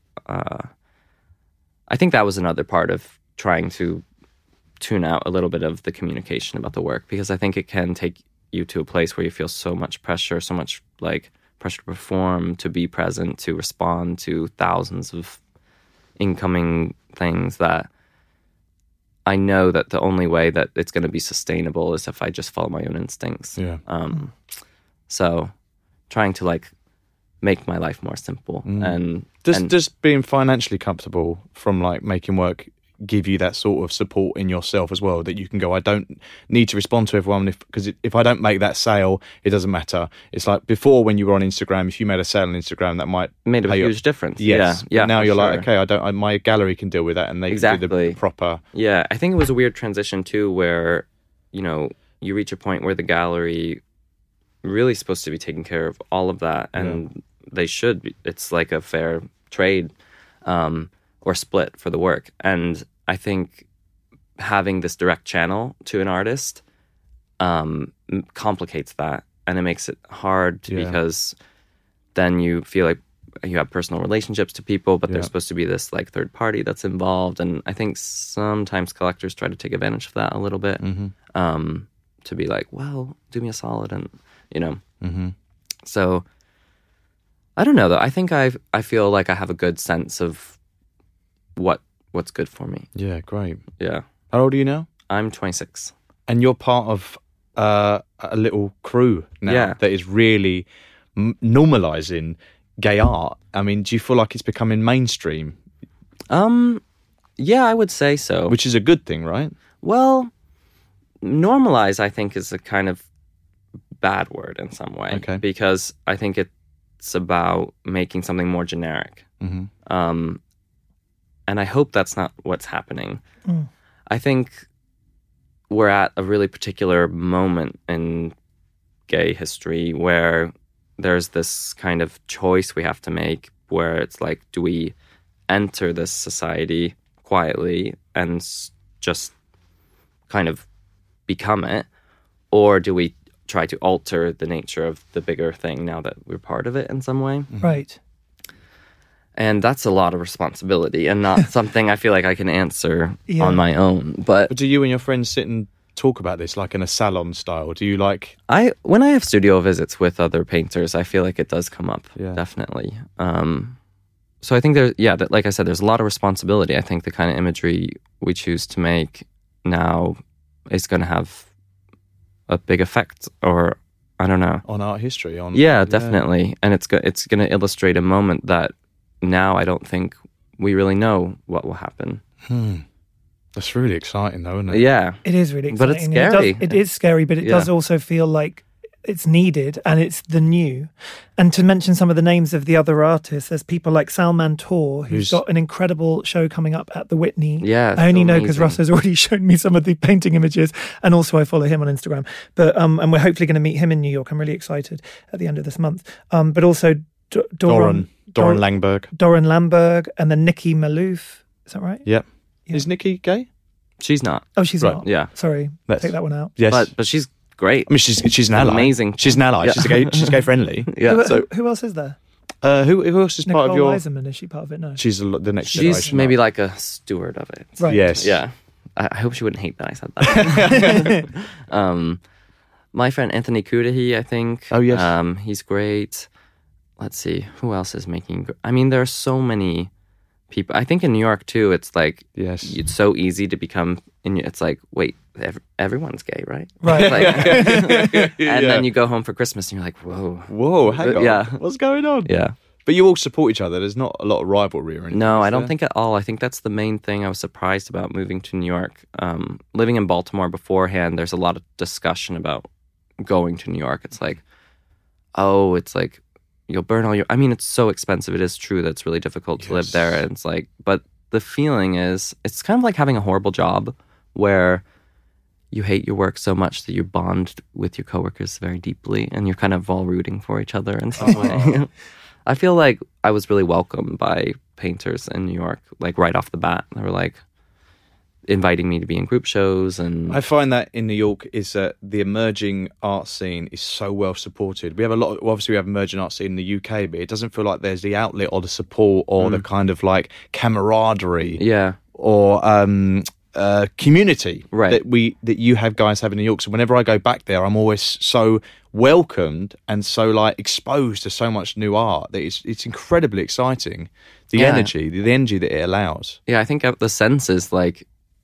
I think that was another part of trying to tune out a little bit of the communication about the work, because I think it can take you to a place where you feel so much pressure, so much like pressure to perform, to be present, to respond to thousands of incoming things, that I know that the only way that it's going to be sustainable is if I just follow my own instincts. Yeah. So trying to like make my life more simple. And does being financially comfortable from like making work give you that sort of support in yourself as well, that you can go, I don't need to respond to everyone because if I don't make that sale, it doesn't matter. It's like before when you were on Instagram, if you made a sale on Instagram, that might made a huge difference. Yes. Yeah. Now you're like, okay, my gallery can deal with that, and they can do the proper. Yeah, I think it was a weird transition too, where you reach a point where the gallery really supposed to be taking care of all of that, and they should be. It's like a fair trade. Or split for the work. And I think having this direct channel to an artist complicates that, and it makes it hard because then you feel like you have personal relationships to people, but there's supposed to be this like third party that's involved. And I think sometimes collectors try to take advantage of that a little bit, to be like, well, do me a solid, and So I don't know though. I think I feel like I have a good sense of what's good for me. Yeah, great. Yeah. How old are you now? I'm 26. And you're part of a little crew now that is really normalizing gay art. I mean, do you feel like it's becoming mainstream? Yeah, I would say so. Which is a good thing, right? Well, normalize, I think, is a kind of bad word in some way. Okay. Because I think it's about making something more generic. And I hope that's not what's happening. I think we're at a really particular moment in gay history where there's this kind of choice we have to make, where it's like, do we enter this society quietly and just kind of become it, or do we try to alter the nature of the bigger thing now that we're part of it in some way? Right. And that's a lot of responsibility and not something I feel like I can answer on my own. But do you and your friends sit and talk about this like in a salon style? Do you like... When I have studio visits with other painters, I feel like it does come up, definitely. So I think like I said, there's a lot of responsibility. I think the kind of imagery we choose to make now is going to have a big effect, or I don't know. On art history. Definitely. And it's going to illustrate a moment that now I don't think we really know what will happen. That's really exciting though, isn't it? Yeah. It is really exciting. But it's scary. It is scary, but it does also feel like it's needed, and it's the new. And to mention some of the names of the other artists, there's people like Salman Toor, who's got an incredible show coming up at the Whitney. Yeah, I only know because Russ has already shown me some of the painting images, and also I follow him on Instagram. But and we're hopefully going to meet him in New York. I'm really excited at the end of this month. But also Doran Langberg. Doran Lamberg, and then Nikki Malouf. Is that right? Yep. Yeah. Is Nikki gay? She's not. Oh, she's not. Yeah. Sorry. Take that one out. Yes. But she's great. I mean, she's an ally. Amazing. She's an ally. Yeah. She's gay friendly. Yeah. Who else is there? Who else is Nicole part of your... Eisenman, is she part of it? No. She's the next generation. She's maybe like a steward of it. Right. Yes. Yeah. I hope she wouldn't hate that I said that. My friend Anthony Cudahy, I think. Oh, yes. He's great. let's see, who else is making... I mean, there are so many people. I think in New York, too, it's like, yes, it's so easy to become... It's like, wait, everyone's gay, right? Right. Like, and then you go home for Christmas and you're like, whoa, hang on. Yeah. What's going on? Yeah. But you all support each other. There's not a lot of rivalry or anything. No, I don't think at all. I think that's the main thing I was surprised about moving to New York. Living in Baltimore beforehand, there's a lot of discussion about going to New York. It's like, it's like you'll burn all your... I mean, it's so expensive. It is true that it's really difficult to live there. And it's like, but the feeling is, it's kind of like having a horrible job where you hate your work so much that you bond with your coworkers very deeply and you're kind of all rooting for each other in some way. I feel like I was really welcomed by painters in New York, like right off the bat. They were like inviting me to be in group shows. And I find that in New York is that the emerging art scene is so well supported. We have obviously we have emerging art scene in the UK, but it doesn't feel like there's the outlet or the support or the kind of like camaraderie. Yeah. Or community right. that you have guys have in New York. So whenever I go back there, I'm always so welcomed and so like exposed to so much new art that it's incredibly exciting. The energy that it allows. Yeah, I think the sense is like,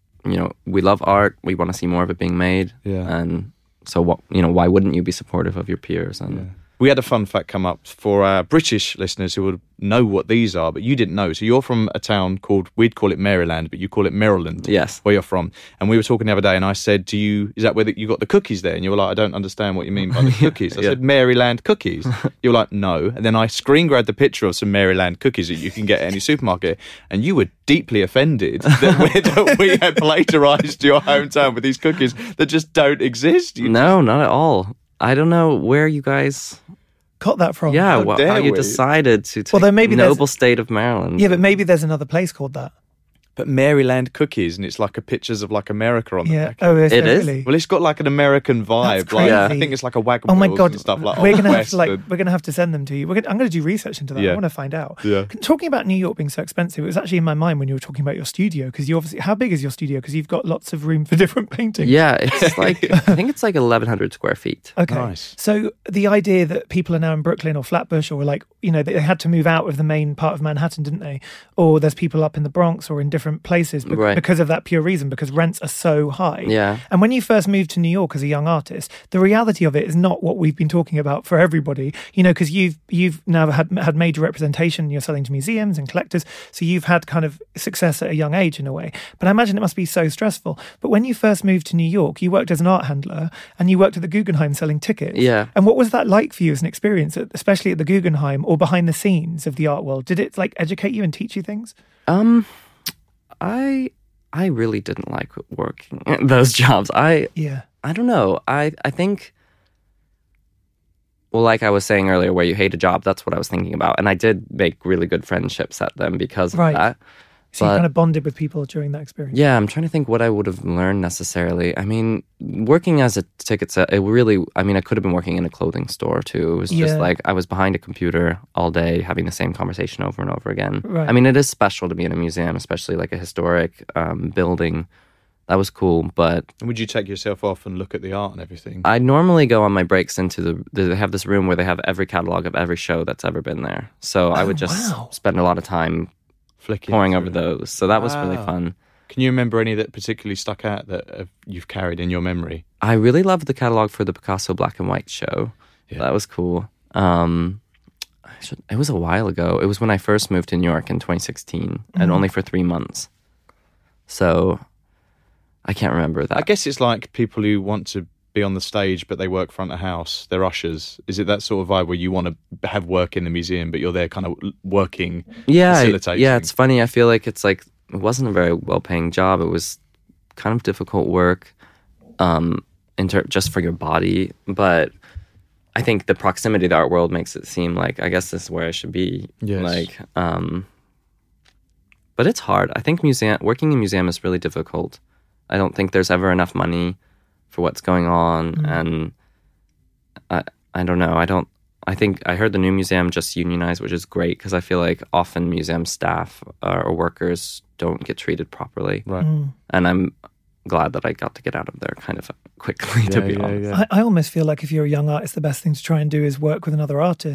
we love art. We want to see more of it being made. Yeah. And so why wouldn't you be supportive of your peers? And yeah. We had a fun fact come up for our British listeners who would know what these are, but you didn't know. So you're from a town we'd call it Maryland, but you call it Maryland. Yes. Where you're from. And we were talking the other day and I said to you, is that where you got the cookies there? And you were like, I don't understand what you mean by the cookies. I said, Maryland cookies. You were like, no. And then I screen grabbed the picture of some Maryland cookies that you can get at any supermarket. And you were deeply offended that we had plagiarized your hometown with these cookies that just don't exist. No, not at all. I don't know where you guys got that from. Yeah, how you decided to take maybe noble state of Maryland. Yeah, but maybe there's another place called that. But Maryland cookies, and it's like pictures of like America on the back. Oh, is it is? Really? Well, it's got like an American vibe. Like, I think it's like a wagon wheels. Oh my God. And stuff like we're gonna have to send them to you. I'm gonna do research into that. Yeah. I want to find out. Yeah. Talking about New York being so expensive, it was actually in my mind when you were talking about your studio, because you obviously, how big is your studio? Because you've got lots of room for different paintings. Yeah, it's like I think it's like 1,100 square feet. Okay. Nice. So the idea that people are now in Brooklyn or Flatbush, or like, they had to move out of the main part of Manhattan, didn't they? Or there's people up in the Bronx or in different places because of that pure reason, because rents are so high. Yeah. And when you first moved to New York as a young artist, the reality of it is not what we've been talking about for everybody, because you've now had major representation. You're selling to museums and collectors, so you've had kind of success at a young age in a way. But I imagine it must be so stressful. But when you first moved to New York, you worked as an art handler and you worked at the Guggenheim selling tickets. Yeah. And what was that like for you as an experience, especially at the Guggenheim or behind the scenes of the art world? Did it like educate you and teach you things? I really didn't like working those jobs. I don't know. I think, well, like I was saying earlier, where you hate a job, that's what I was thinking about. And I did make really good friendships at them because of that. So you kind of bonded with people during that experience. Yeah, I'm trying to think what I would have learned necessarily. I mean, working as a ticket seller, I could have been working in a clothing store too. It was just like I was behind a computer all day having the same conversation over and over again. Right. I mean, it is special to be in a museum, especially like a historic building. That was cool, but... Would you take yourself off and look at the art and everything? I normally go on my breaks into they have this room where they have every catalog of every show that's ever been there. So I would just spend a lot of time poring over those. So that was really fun. Can you remember any that particularly stuck out that you've carried in your memory? I really loved the catalog for the Picasso Black and White show. Yeah. That was cool. It was a while ago. It was when I first moved to New York in 2016 and only for 3 months. So I can't remember that. I guess it's like people who want to be on the stage but they work front of house. They're ushers. Is it that sort of vibe where you want to have work in the museum but you're there kind of working, facilitating? Yeah, it's funny. I feel like it wasn't a very well-paying job. It was kind of difficult work just for your body. But I think the proximity to the art world makes it seem like, I guess this is where I should be. Yes. But it's hard. I think working in a museum is really difficult. I don't think there's ever enough money for what's going on. And I don't know. I think I heard the new museum just unionized, which is great because I feel like often museum staff or workers don't get treated properly. Right. And I'm glad that I got to get out of there kind of quickly, to be honest. I almost feel like if you're a young artist, the best thing to try and do is work with another artist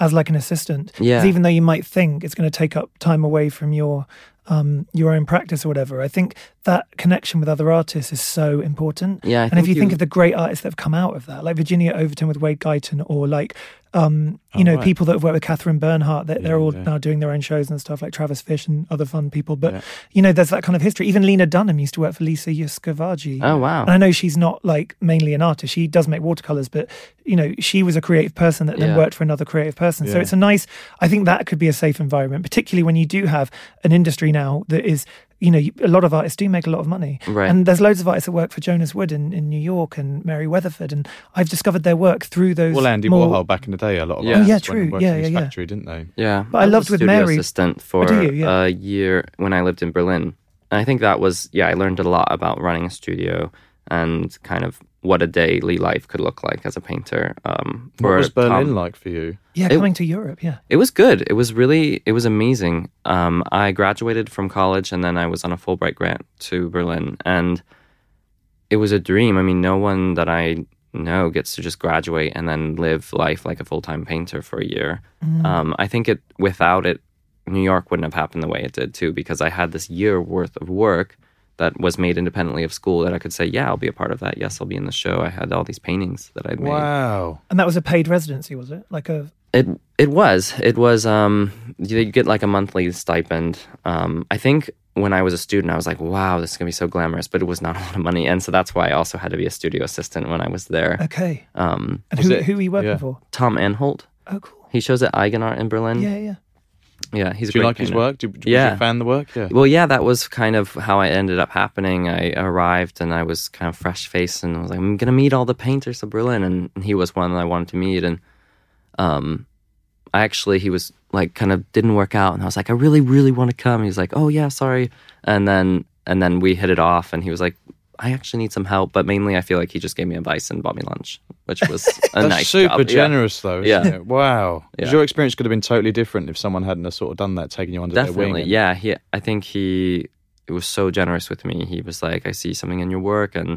as like an assistant. Yeah. 'Cause even though you might think it's going to take up time away from your own practice or whatever, I think that connection with other artists is so important. Yeah, and if you think of the great artists that have come out of that, like Virginia Overton with Wade Guyton, or like people that have worked with Catherine Bernhardt, they're all now doing their own shows and stuff, like Travis Fish and other fun people. But there's that kind of history. Even Lena Dunham used to work for Lisa Yuskavaji. Oh wow! And I know she's not like mainly an artist. She does make watercolors, but she was a creative person that then worked for another creative person. So it's I think that could be a safe environment, particularly when you do have an industry now that is, a lot of artists do make a lot of money. Right. And there's loads of artists that work for Jonas Wood in New York and Mary Weatherford. And I've discovered their work through those. Well, Andy Warhol back in the day, a lot of artists true. Went in his factory, didn't they? Yeah. But I loved with Mary. Assistant for a year when I lived in Berlin. And I think that was, I learned a lot about running a studio and kind of what a daily life could look like as a painter. What was Berlin like for you? Yeah, coming to Europe, yeah. It was good. It was amazing. I graduated from college and then I was on a Fulbright grant to Berlin. And it was a dream. I mean, no one that I know gets to just graduate and then live life like a full-time painter for a year. I think without it, New York wouldn't have happened the way it did too, because I had this year worth of work that was made independently of school that I could say, I'll be a part of that. Yes, I'll be in the show. I had all these paintings that I'd made. Wow. And that was a paid residency, was it? It was. You get like a monthly stipend. I think when I was a student, I was like, wow, this is going to be so glamorous, but it was not a lot of money. And so that's why I also had to be a studio assistant when I was there. Okay. And who were you working for? Tom Anholt. Oh, cool. He shows at Eigenart in Berlin. Yeah. Yeah, he's a Do you great like his painter. work? Was you a fan of the work? Yeah. Well, that was kind of how it ended up happening. I arrived and I was kind of fresh-faced and I was like, I'm going to meet all the painters of Berlin. And he was one that I wanted to meet. And he was like kind of didn't work out. And I was like, I really, really want to come. He was like, oh, yeah, sorry. And then we hit it off and he was like, I actually need some help, but mainly I feel like he just gave me advice and bought me lunch, which was a nice job. Super generous though, isn't it? Wow. Yeah. Your experience could have been totally different if someone hadn't have sort of done that, taken you under their wing. Definitely, I think he was so generous with me. He was like, I see something in your work and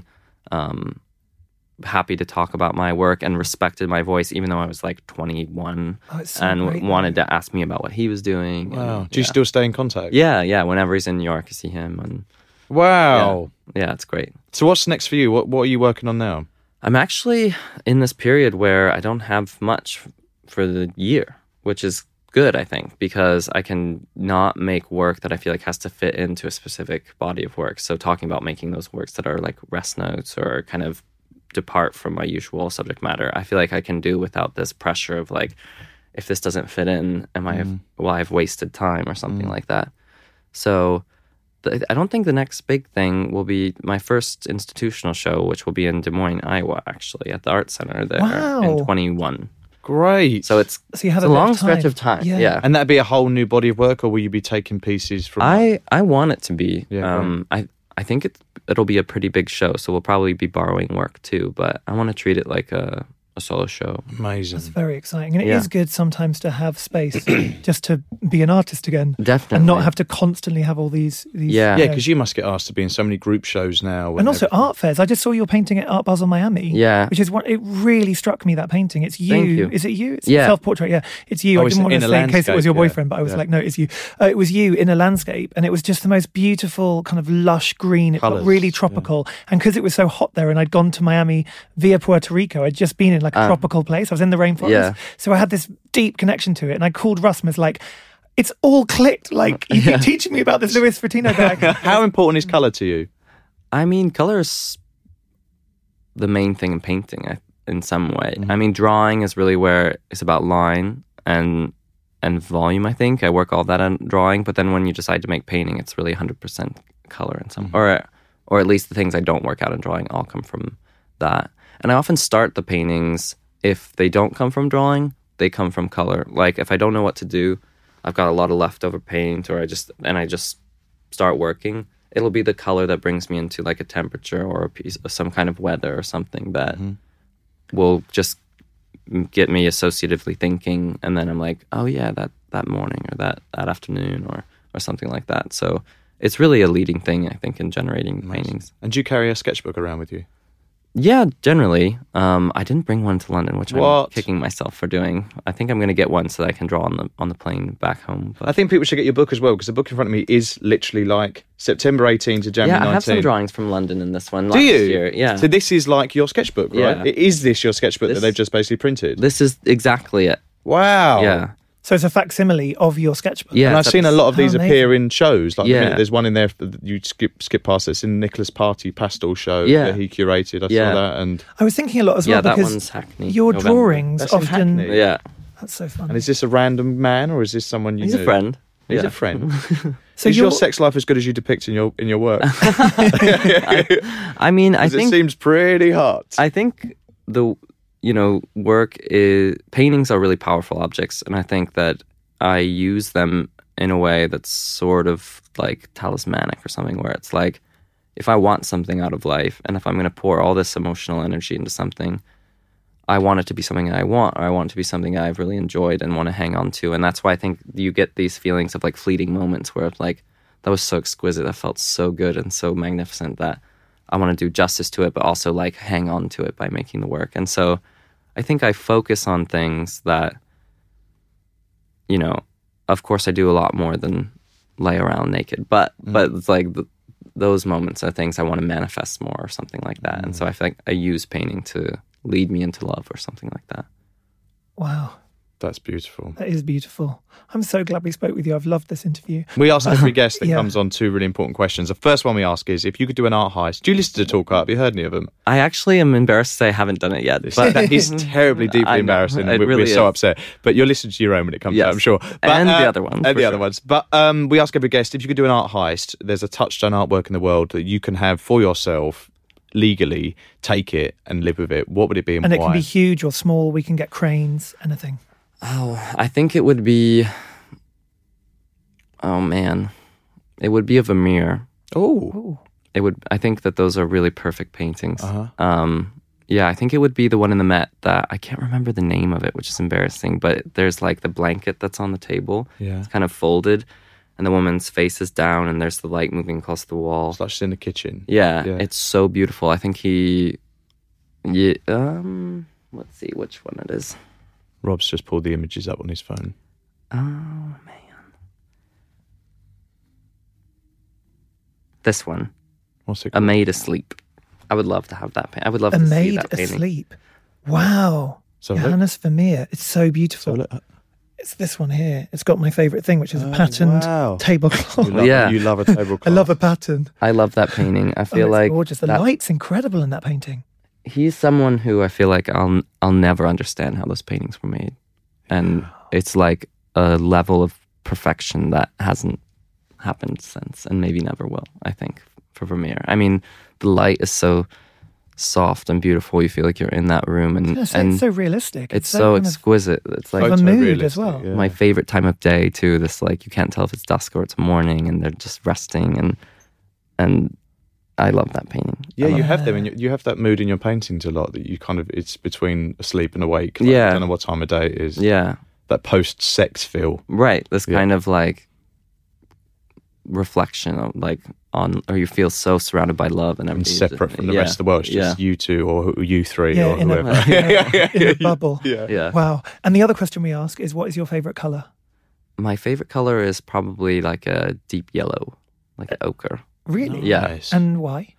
happy to talk about my work and respected my voice, even though I was like 21 and wanted to ask me about what he was doing. Wow. And, do you still stay in contact? Yeah. Whenever he's in New York, I see him. And wow. Yeah, it's great. So what's next for you? What are you working on now? I'm actually in this period where I don't have much for the year, which is good, I think, because I can not make work that I feel like has to fit into a specific body of work. So talking about making those works that are like rest notes or kind of depart from my usual subject matter, I feel like I can do without this pressure of like, if this doesn't fit in, I've wasted time or something like that. So I don't think the next big thing will be my first institutional show, which will be in Des Moines, Iowa, actually, at the Art Center there in 21. Great. So it's a long stretch of time. Yeah. And that'd be a whole new body of work, or will you be taking pieces from... I want it to be. Yeah, I think it'll be a pretty big show, so we'll probably be borrowing work too, but I want to treat it like a solo show. Amazing. That's very exciting. And it is good sometimes to have space just to be an artist again. Definitely. And not have to constantly have all these Yeah, because you must get asked to be in so many group shows now. And also art fairs. I just saw your painting at Art Basel Miami. Yeah. Which is what, it really struck me, that painting. It's you. Thank you. Is it you? It's a self-portrait, yeah. It's you. I didn't want to say in case it was your boyfriend, but I was like, no, it's you. It was you in a landscape, and it was just the most beautiful kind of lush green. It felt really tropical. And because it was so hot there, and I'd gone to Miami via Puerto Rico, I'd just been in like a tropical place. I was in the rainforest. Yeah. So I had this deep connection to it. And I called Russ and was like, it's all clicked. Like, you keep teaching me about this Louis Fratino guy. How important is colour to you? I mean, colour is the main thing in painting in some way. I mean, drawing is really where it's about line and volume, I think. I work all that on drawing. But then when you decide to make painting, it's really 100% colour in some or at least the things I don't work out in drawing all come from that. And I often start the paintings, if they don't come from drawing, they come from color. Like if I don't know what to do, I've got a lot of leftover paint, or I just start working, it'll be the color that brings me into like a temperature or some kind of weather or something that will just get me associatively thinking, and then I'm like, oh yeah, that morning or that afternoon or something like that. So it's really a leading thing, I think, in generating paintings. And do you carry a sketchbook around with you? Yeah, generally. I didn't bring one to London, which I'm kicking myself for doing. I think I'm going to get one so that I can draw on the plane back home. But I think people should get your book as well, because the book in front of me is literally like September 18 to January 19. Yeah, I have some drawings from London in this one. Do you? Year. Yeah. So this is like your sketchbook, right? Yeah. Is this your sketchbook that they've just basically printed? This is exactly it. Wow. Yeah. So it's a facsimile of your sketchbook. Yeah, and I've seen a lot of these appear in shows. Like Yeah. there's one in there you skip past this in Nicholas Party pastel show Yeah. that he curated. I saw that, and I was thinking a lot as well that because one's Hackney. your November. drawings That's in often. Hackney. Yeah. That's so fun. and is this a random man or is this someone you He's knew? a friend. He's Yeah. a friend. So is your sex life as good as you depict in your work? I mean, I think it seems pretty hot. I think work is paintings are really powerful objects, and I think that I use them in a way that's sort of like talismanic or something, where it's like if I want something out of life, and if I'm going to pour all this emotional energy into something, I want it to be something I want, or I want it to be something I've really enjoyed and want to hang on to. And that's why I think you get these feelings of like fleeting moments where it's like, that was so exquisite, that felt so good and so magnificent that I want to do justice to it, but also like hang on to it by making the work. And so I think I focus on things that, of course I do a lot more than lay around naked, but it's like those moments are things I want to manifest more or something like that. And so I think I use painting to lead me into love or something like that. Wow. That's beautiful. That is beautiful. I'm so glad we spoke with you. I've loved this interview. We ask every guest that comes on 2 really important questions. The first one we ask is, if you could do an art heist, do you listen to Talk Art? Have you heard any of them? I actually am embarrassed to say I haven't done it yet. But that is terribly, deeply embarrassing. We're so upset. But you'll listen to your own when it comes out, I'm sure. But, and the other ones. And the other ones. But we ask every guest, if you could do an art heist, there's a touchstone artwork in the world that you can have for yourself, legally, take it and live with it. What would it be and why? And it can be huge or small. We can get cranes, anything. Oh, I think it would be... Oh, man. It would be a Vermeer. Oh. It would. I think that those are really perfect paintings. Uh-huh. Yeah, I think it would be the one in the Met that... I can't remember the name of it, which is embarrassing, but there's like the blanket that's on the table. Yeah. It's kind of folded, and the woman's face is down, and there's the light moving across the wall. It's like she's in the kitchen. Yeah, it's so beautiful. I think he... Yeah, let's see which one it is. Rob's just pulled the images up on his phone. Oh, man. This one. What's it A called? Maid Asleep. I would love to have that painting. I would love to see that painting. A Maid Asleep. Wow. So Johannes Vermeer. It's so beautiful. It's this one here. It's got my favourite thing, which is a patterned tablecloth. You love a tablecloth. I love a pattern. I love that painting. I feel like gorgeous. The light's incredible in that painting. He's someone who I feel like I'll never understand how those paintings were made, and it's like a level of perfection that hasn't happened since, and maybe never will. I think for Vermeer. I mean, the light is so soft and beautiful. You feel like you're in that room, and it's so realistic. It's so exquisite. It's like a mood as well. Yeah. My favorite time of day too. This like you can't tell if it's dusk or it's morning, and they're just resting and. I love that painting. Yeah, you have them, and you have that mood in your paintings a lot. That you kind of it's between asleep and awake. Like, I don't know what time of day it is. Yeah, that post-sex feel. Right. This kind of like reflection of like on, or you feel so surrounded by love and everything. And separate from the rest of the world. It's just you two or you three or whoever. In a bubble. Yeah. Wow. And the other question we ask is, what is your favourite colour? My favourite colour is probably like a deep yellow, like an ochre. Really? Yeah. Nice. And why?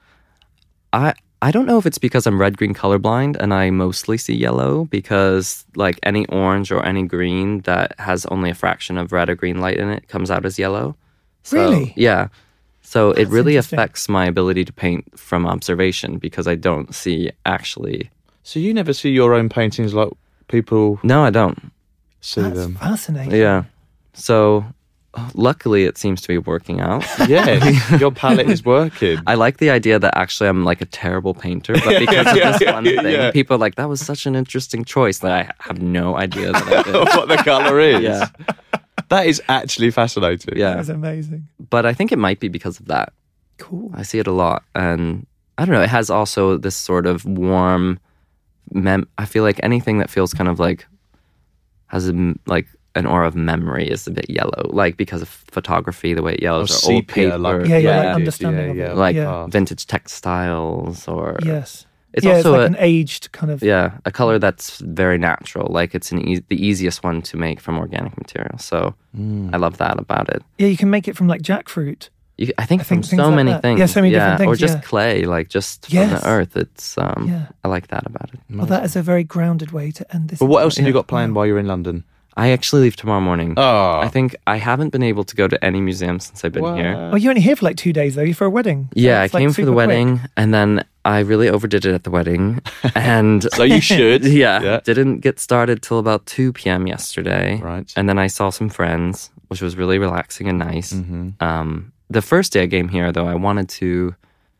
I don't know if it's because I'm red-green colorblind and I mostly see yellow, because like any orange or any green that has only a fraction of red or green light in it comes out as yellow. So, really? Yeah. So That's it really interesting. affects my ability to paint from observation, because I don't see actually. So you never see your own paintings like people No, I don't. see That's them? fascinating. Yeah. So luckily it seems to be working out. Yeah, your palette is working. I like the idea that actually I'm like a terrible painter, but because of this one thing, people are like, that was such an interesting choice that I have no idea that I did. What the colour is. Yeah. That is actually fascinating. Yeah. That's amazing. But I think it might be because of that. Cool. I see it a lot. And I don't know, it has also this sort of warm, I feel like anything that feels kind of like, has like an aura of memory is a bit yellow, like because of photography, the way it yellows, or old sepia, paper. like like understanding of it. Like Yeah. vintage textiles, or Yes. It's also it's like an aged kind of... Yeah, a color that's very natural. Like it's the easiest one to make from organic material. So I love that about it. Yeah, you can make it from like jackfruit. I think from so many things. Yeah, so many different things. Or just clay, like just from the earth. It's I like that about it. Well, that is a very grounded way to end this. But what else have you got planned while you're in London? I actually leave tomorrow morning. Oh. I think I haven't been able to go to any museum since I've been here. Oh, you're only here for like 2 days though. You're for a wedding. So I came for the wedding and then I really overdid it at the wedding. And so you should. Didn't get started till about 2 p.m. yesterday. Right. And then I saw some friends, which was really relaxing and nice. Mm-hmm. The first day I came here though, I wanted to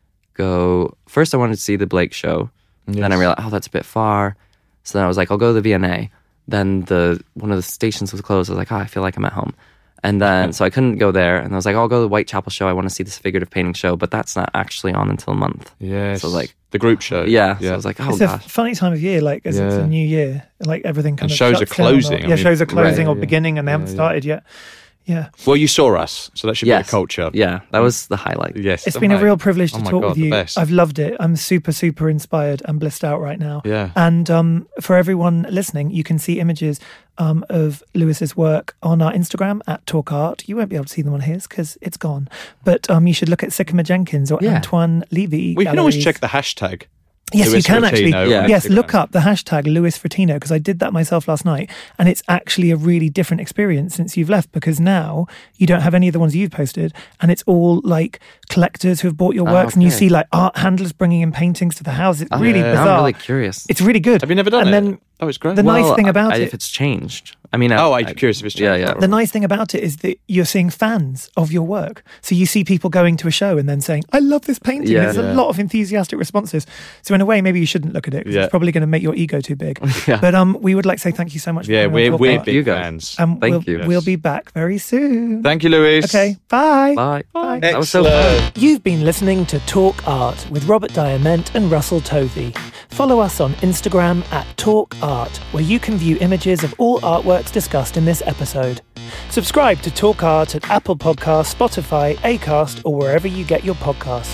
see the Blake show. Yes. Then I realized, that's a bit far. So then I was like, I'll go to the V&A. Then one of the stations was closed. I was like, I feel like I'm at home. And then, so I couldn't go there. And I was like, I'll go to the Whitechapel show. I want to see this figurative painting show. But that's not actually on until a month. Yes. So like the group show. Yeah. So I was like, it's a funny time of year, like, as it's a new year. Like everything kind of shows are closing. Shows are closing or beginning and they haven't started yet. Yeah. Well, you saw us, so that should be a culture. Yeah, that was the highlight. Yes. It's been a real privilege to talk with you. Best. I've loved it. I'm super, super inspired and blissed out right now. Yeah. And for everyone listening, you can see images of Lewis's work on our Instagram at Talk Art. You won't be able to see them on his because it's gone. But you should look at Sycamore Jenkins or Antoine Levy. We can always check the hashtag. Yes, Louis you can Fratino actually. Yes, look up the hashtag Louis Fratino because I did that myself last night, and it's actually a really different experience since you've left because now you don't have any of the ones you've posted, and it's all like collectors who have bought your works, and you see like art handlers bringing in paintings to the house. It's really bizarre. I'm really curious. It's really good. Have you never done it? Then, it's great. The nice thing about it, if it's changed. I mean, I'm curious if it's changed. Yeah. The nice thing about it is that you're seeing fans of your work. So you see people going to a show and then saying, I love this painting. There's a lot of enthusiastic responses. So in a way, maybe you shouldn't look at it because it's probably going to make your ego too big. But we would like to say thank you so much. We're big fans. Thank you. We'll be back very soon. Thank you, Louis. Okay, bye. Bye. That was so fun. You've been listening to Talk Art with Robert Diament and Russell Tovey. Follow us on Instagram at Talk Art, where you can view images of all artworks discussed in this episode. Subscribe to Talk Art at Apple Podcasts, Spotify, Acast, or wherever you get your podcasts.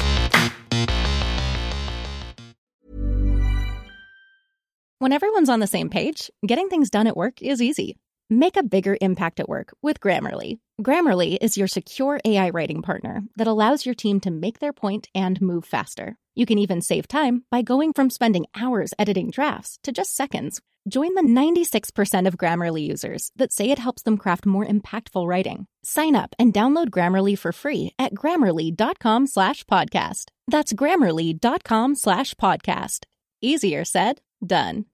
When everyone's on the same page, getting things done at work is easy. Make a bigger impact at work with Grammarly. Grammarly is your secure AI writing partner that allows your team to make their point and move faster. You can even save time by going from spending hours editing drafts to just seconds. Join the 96% of Grammarly users that say it helps them craft more impactful writing. Sign up and download Grammarly for free at Grammarly.com/podcast. That's Grammarly.com/podcast. Easier said, done.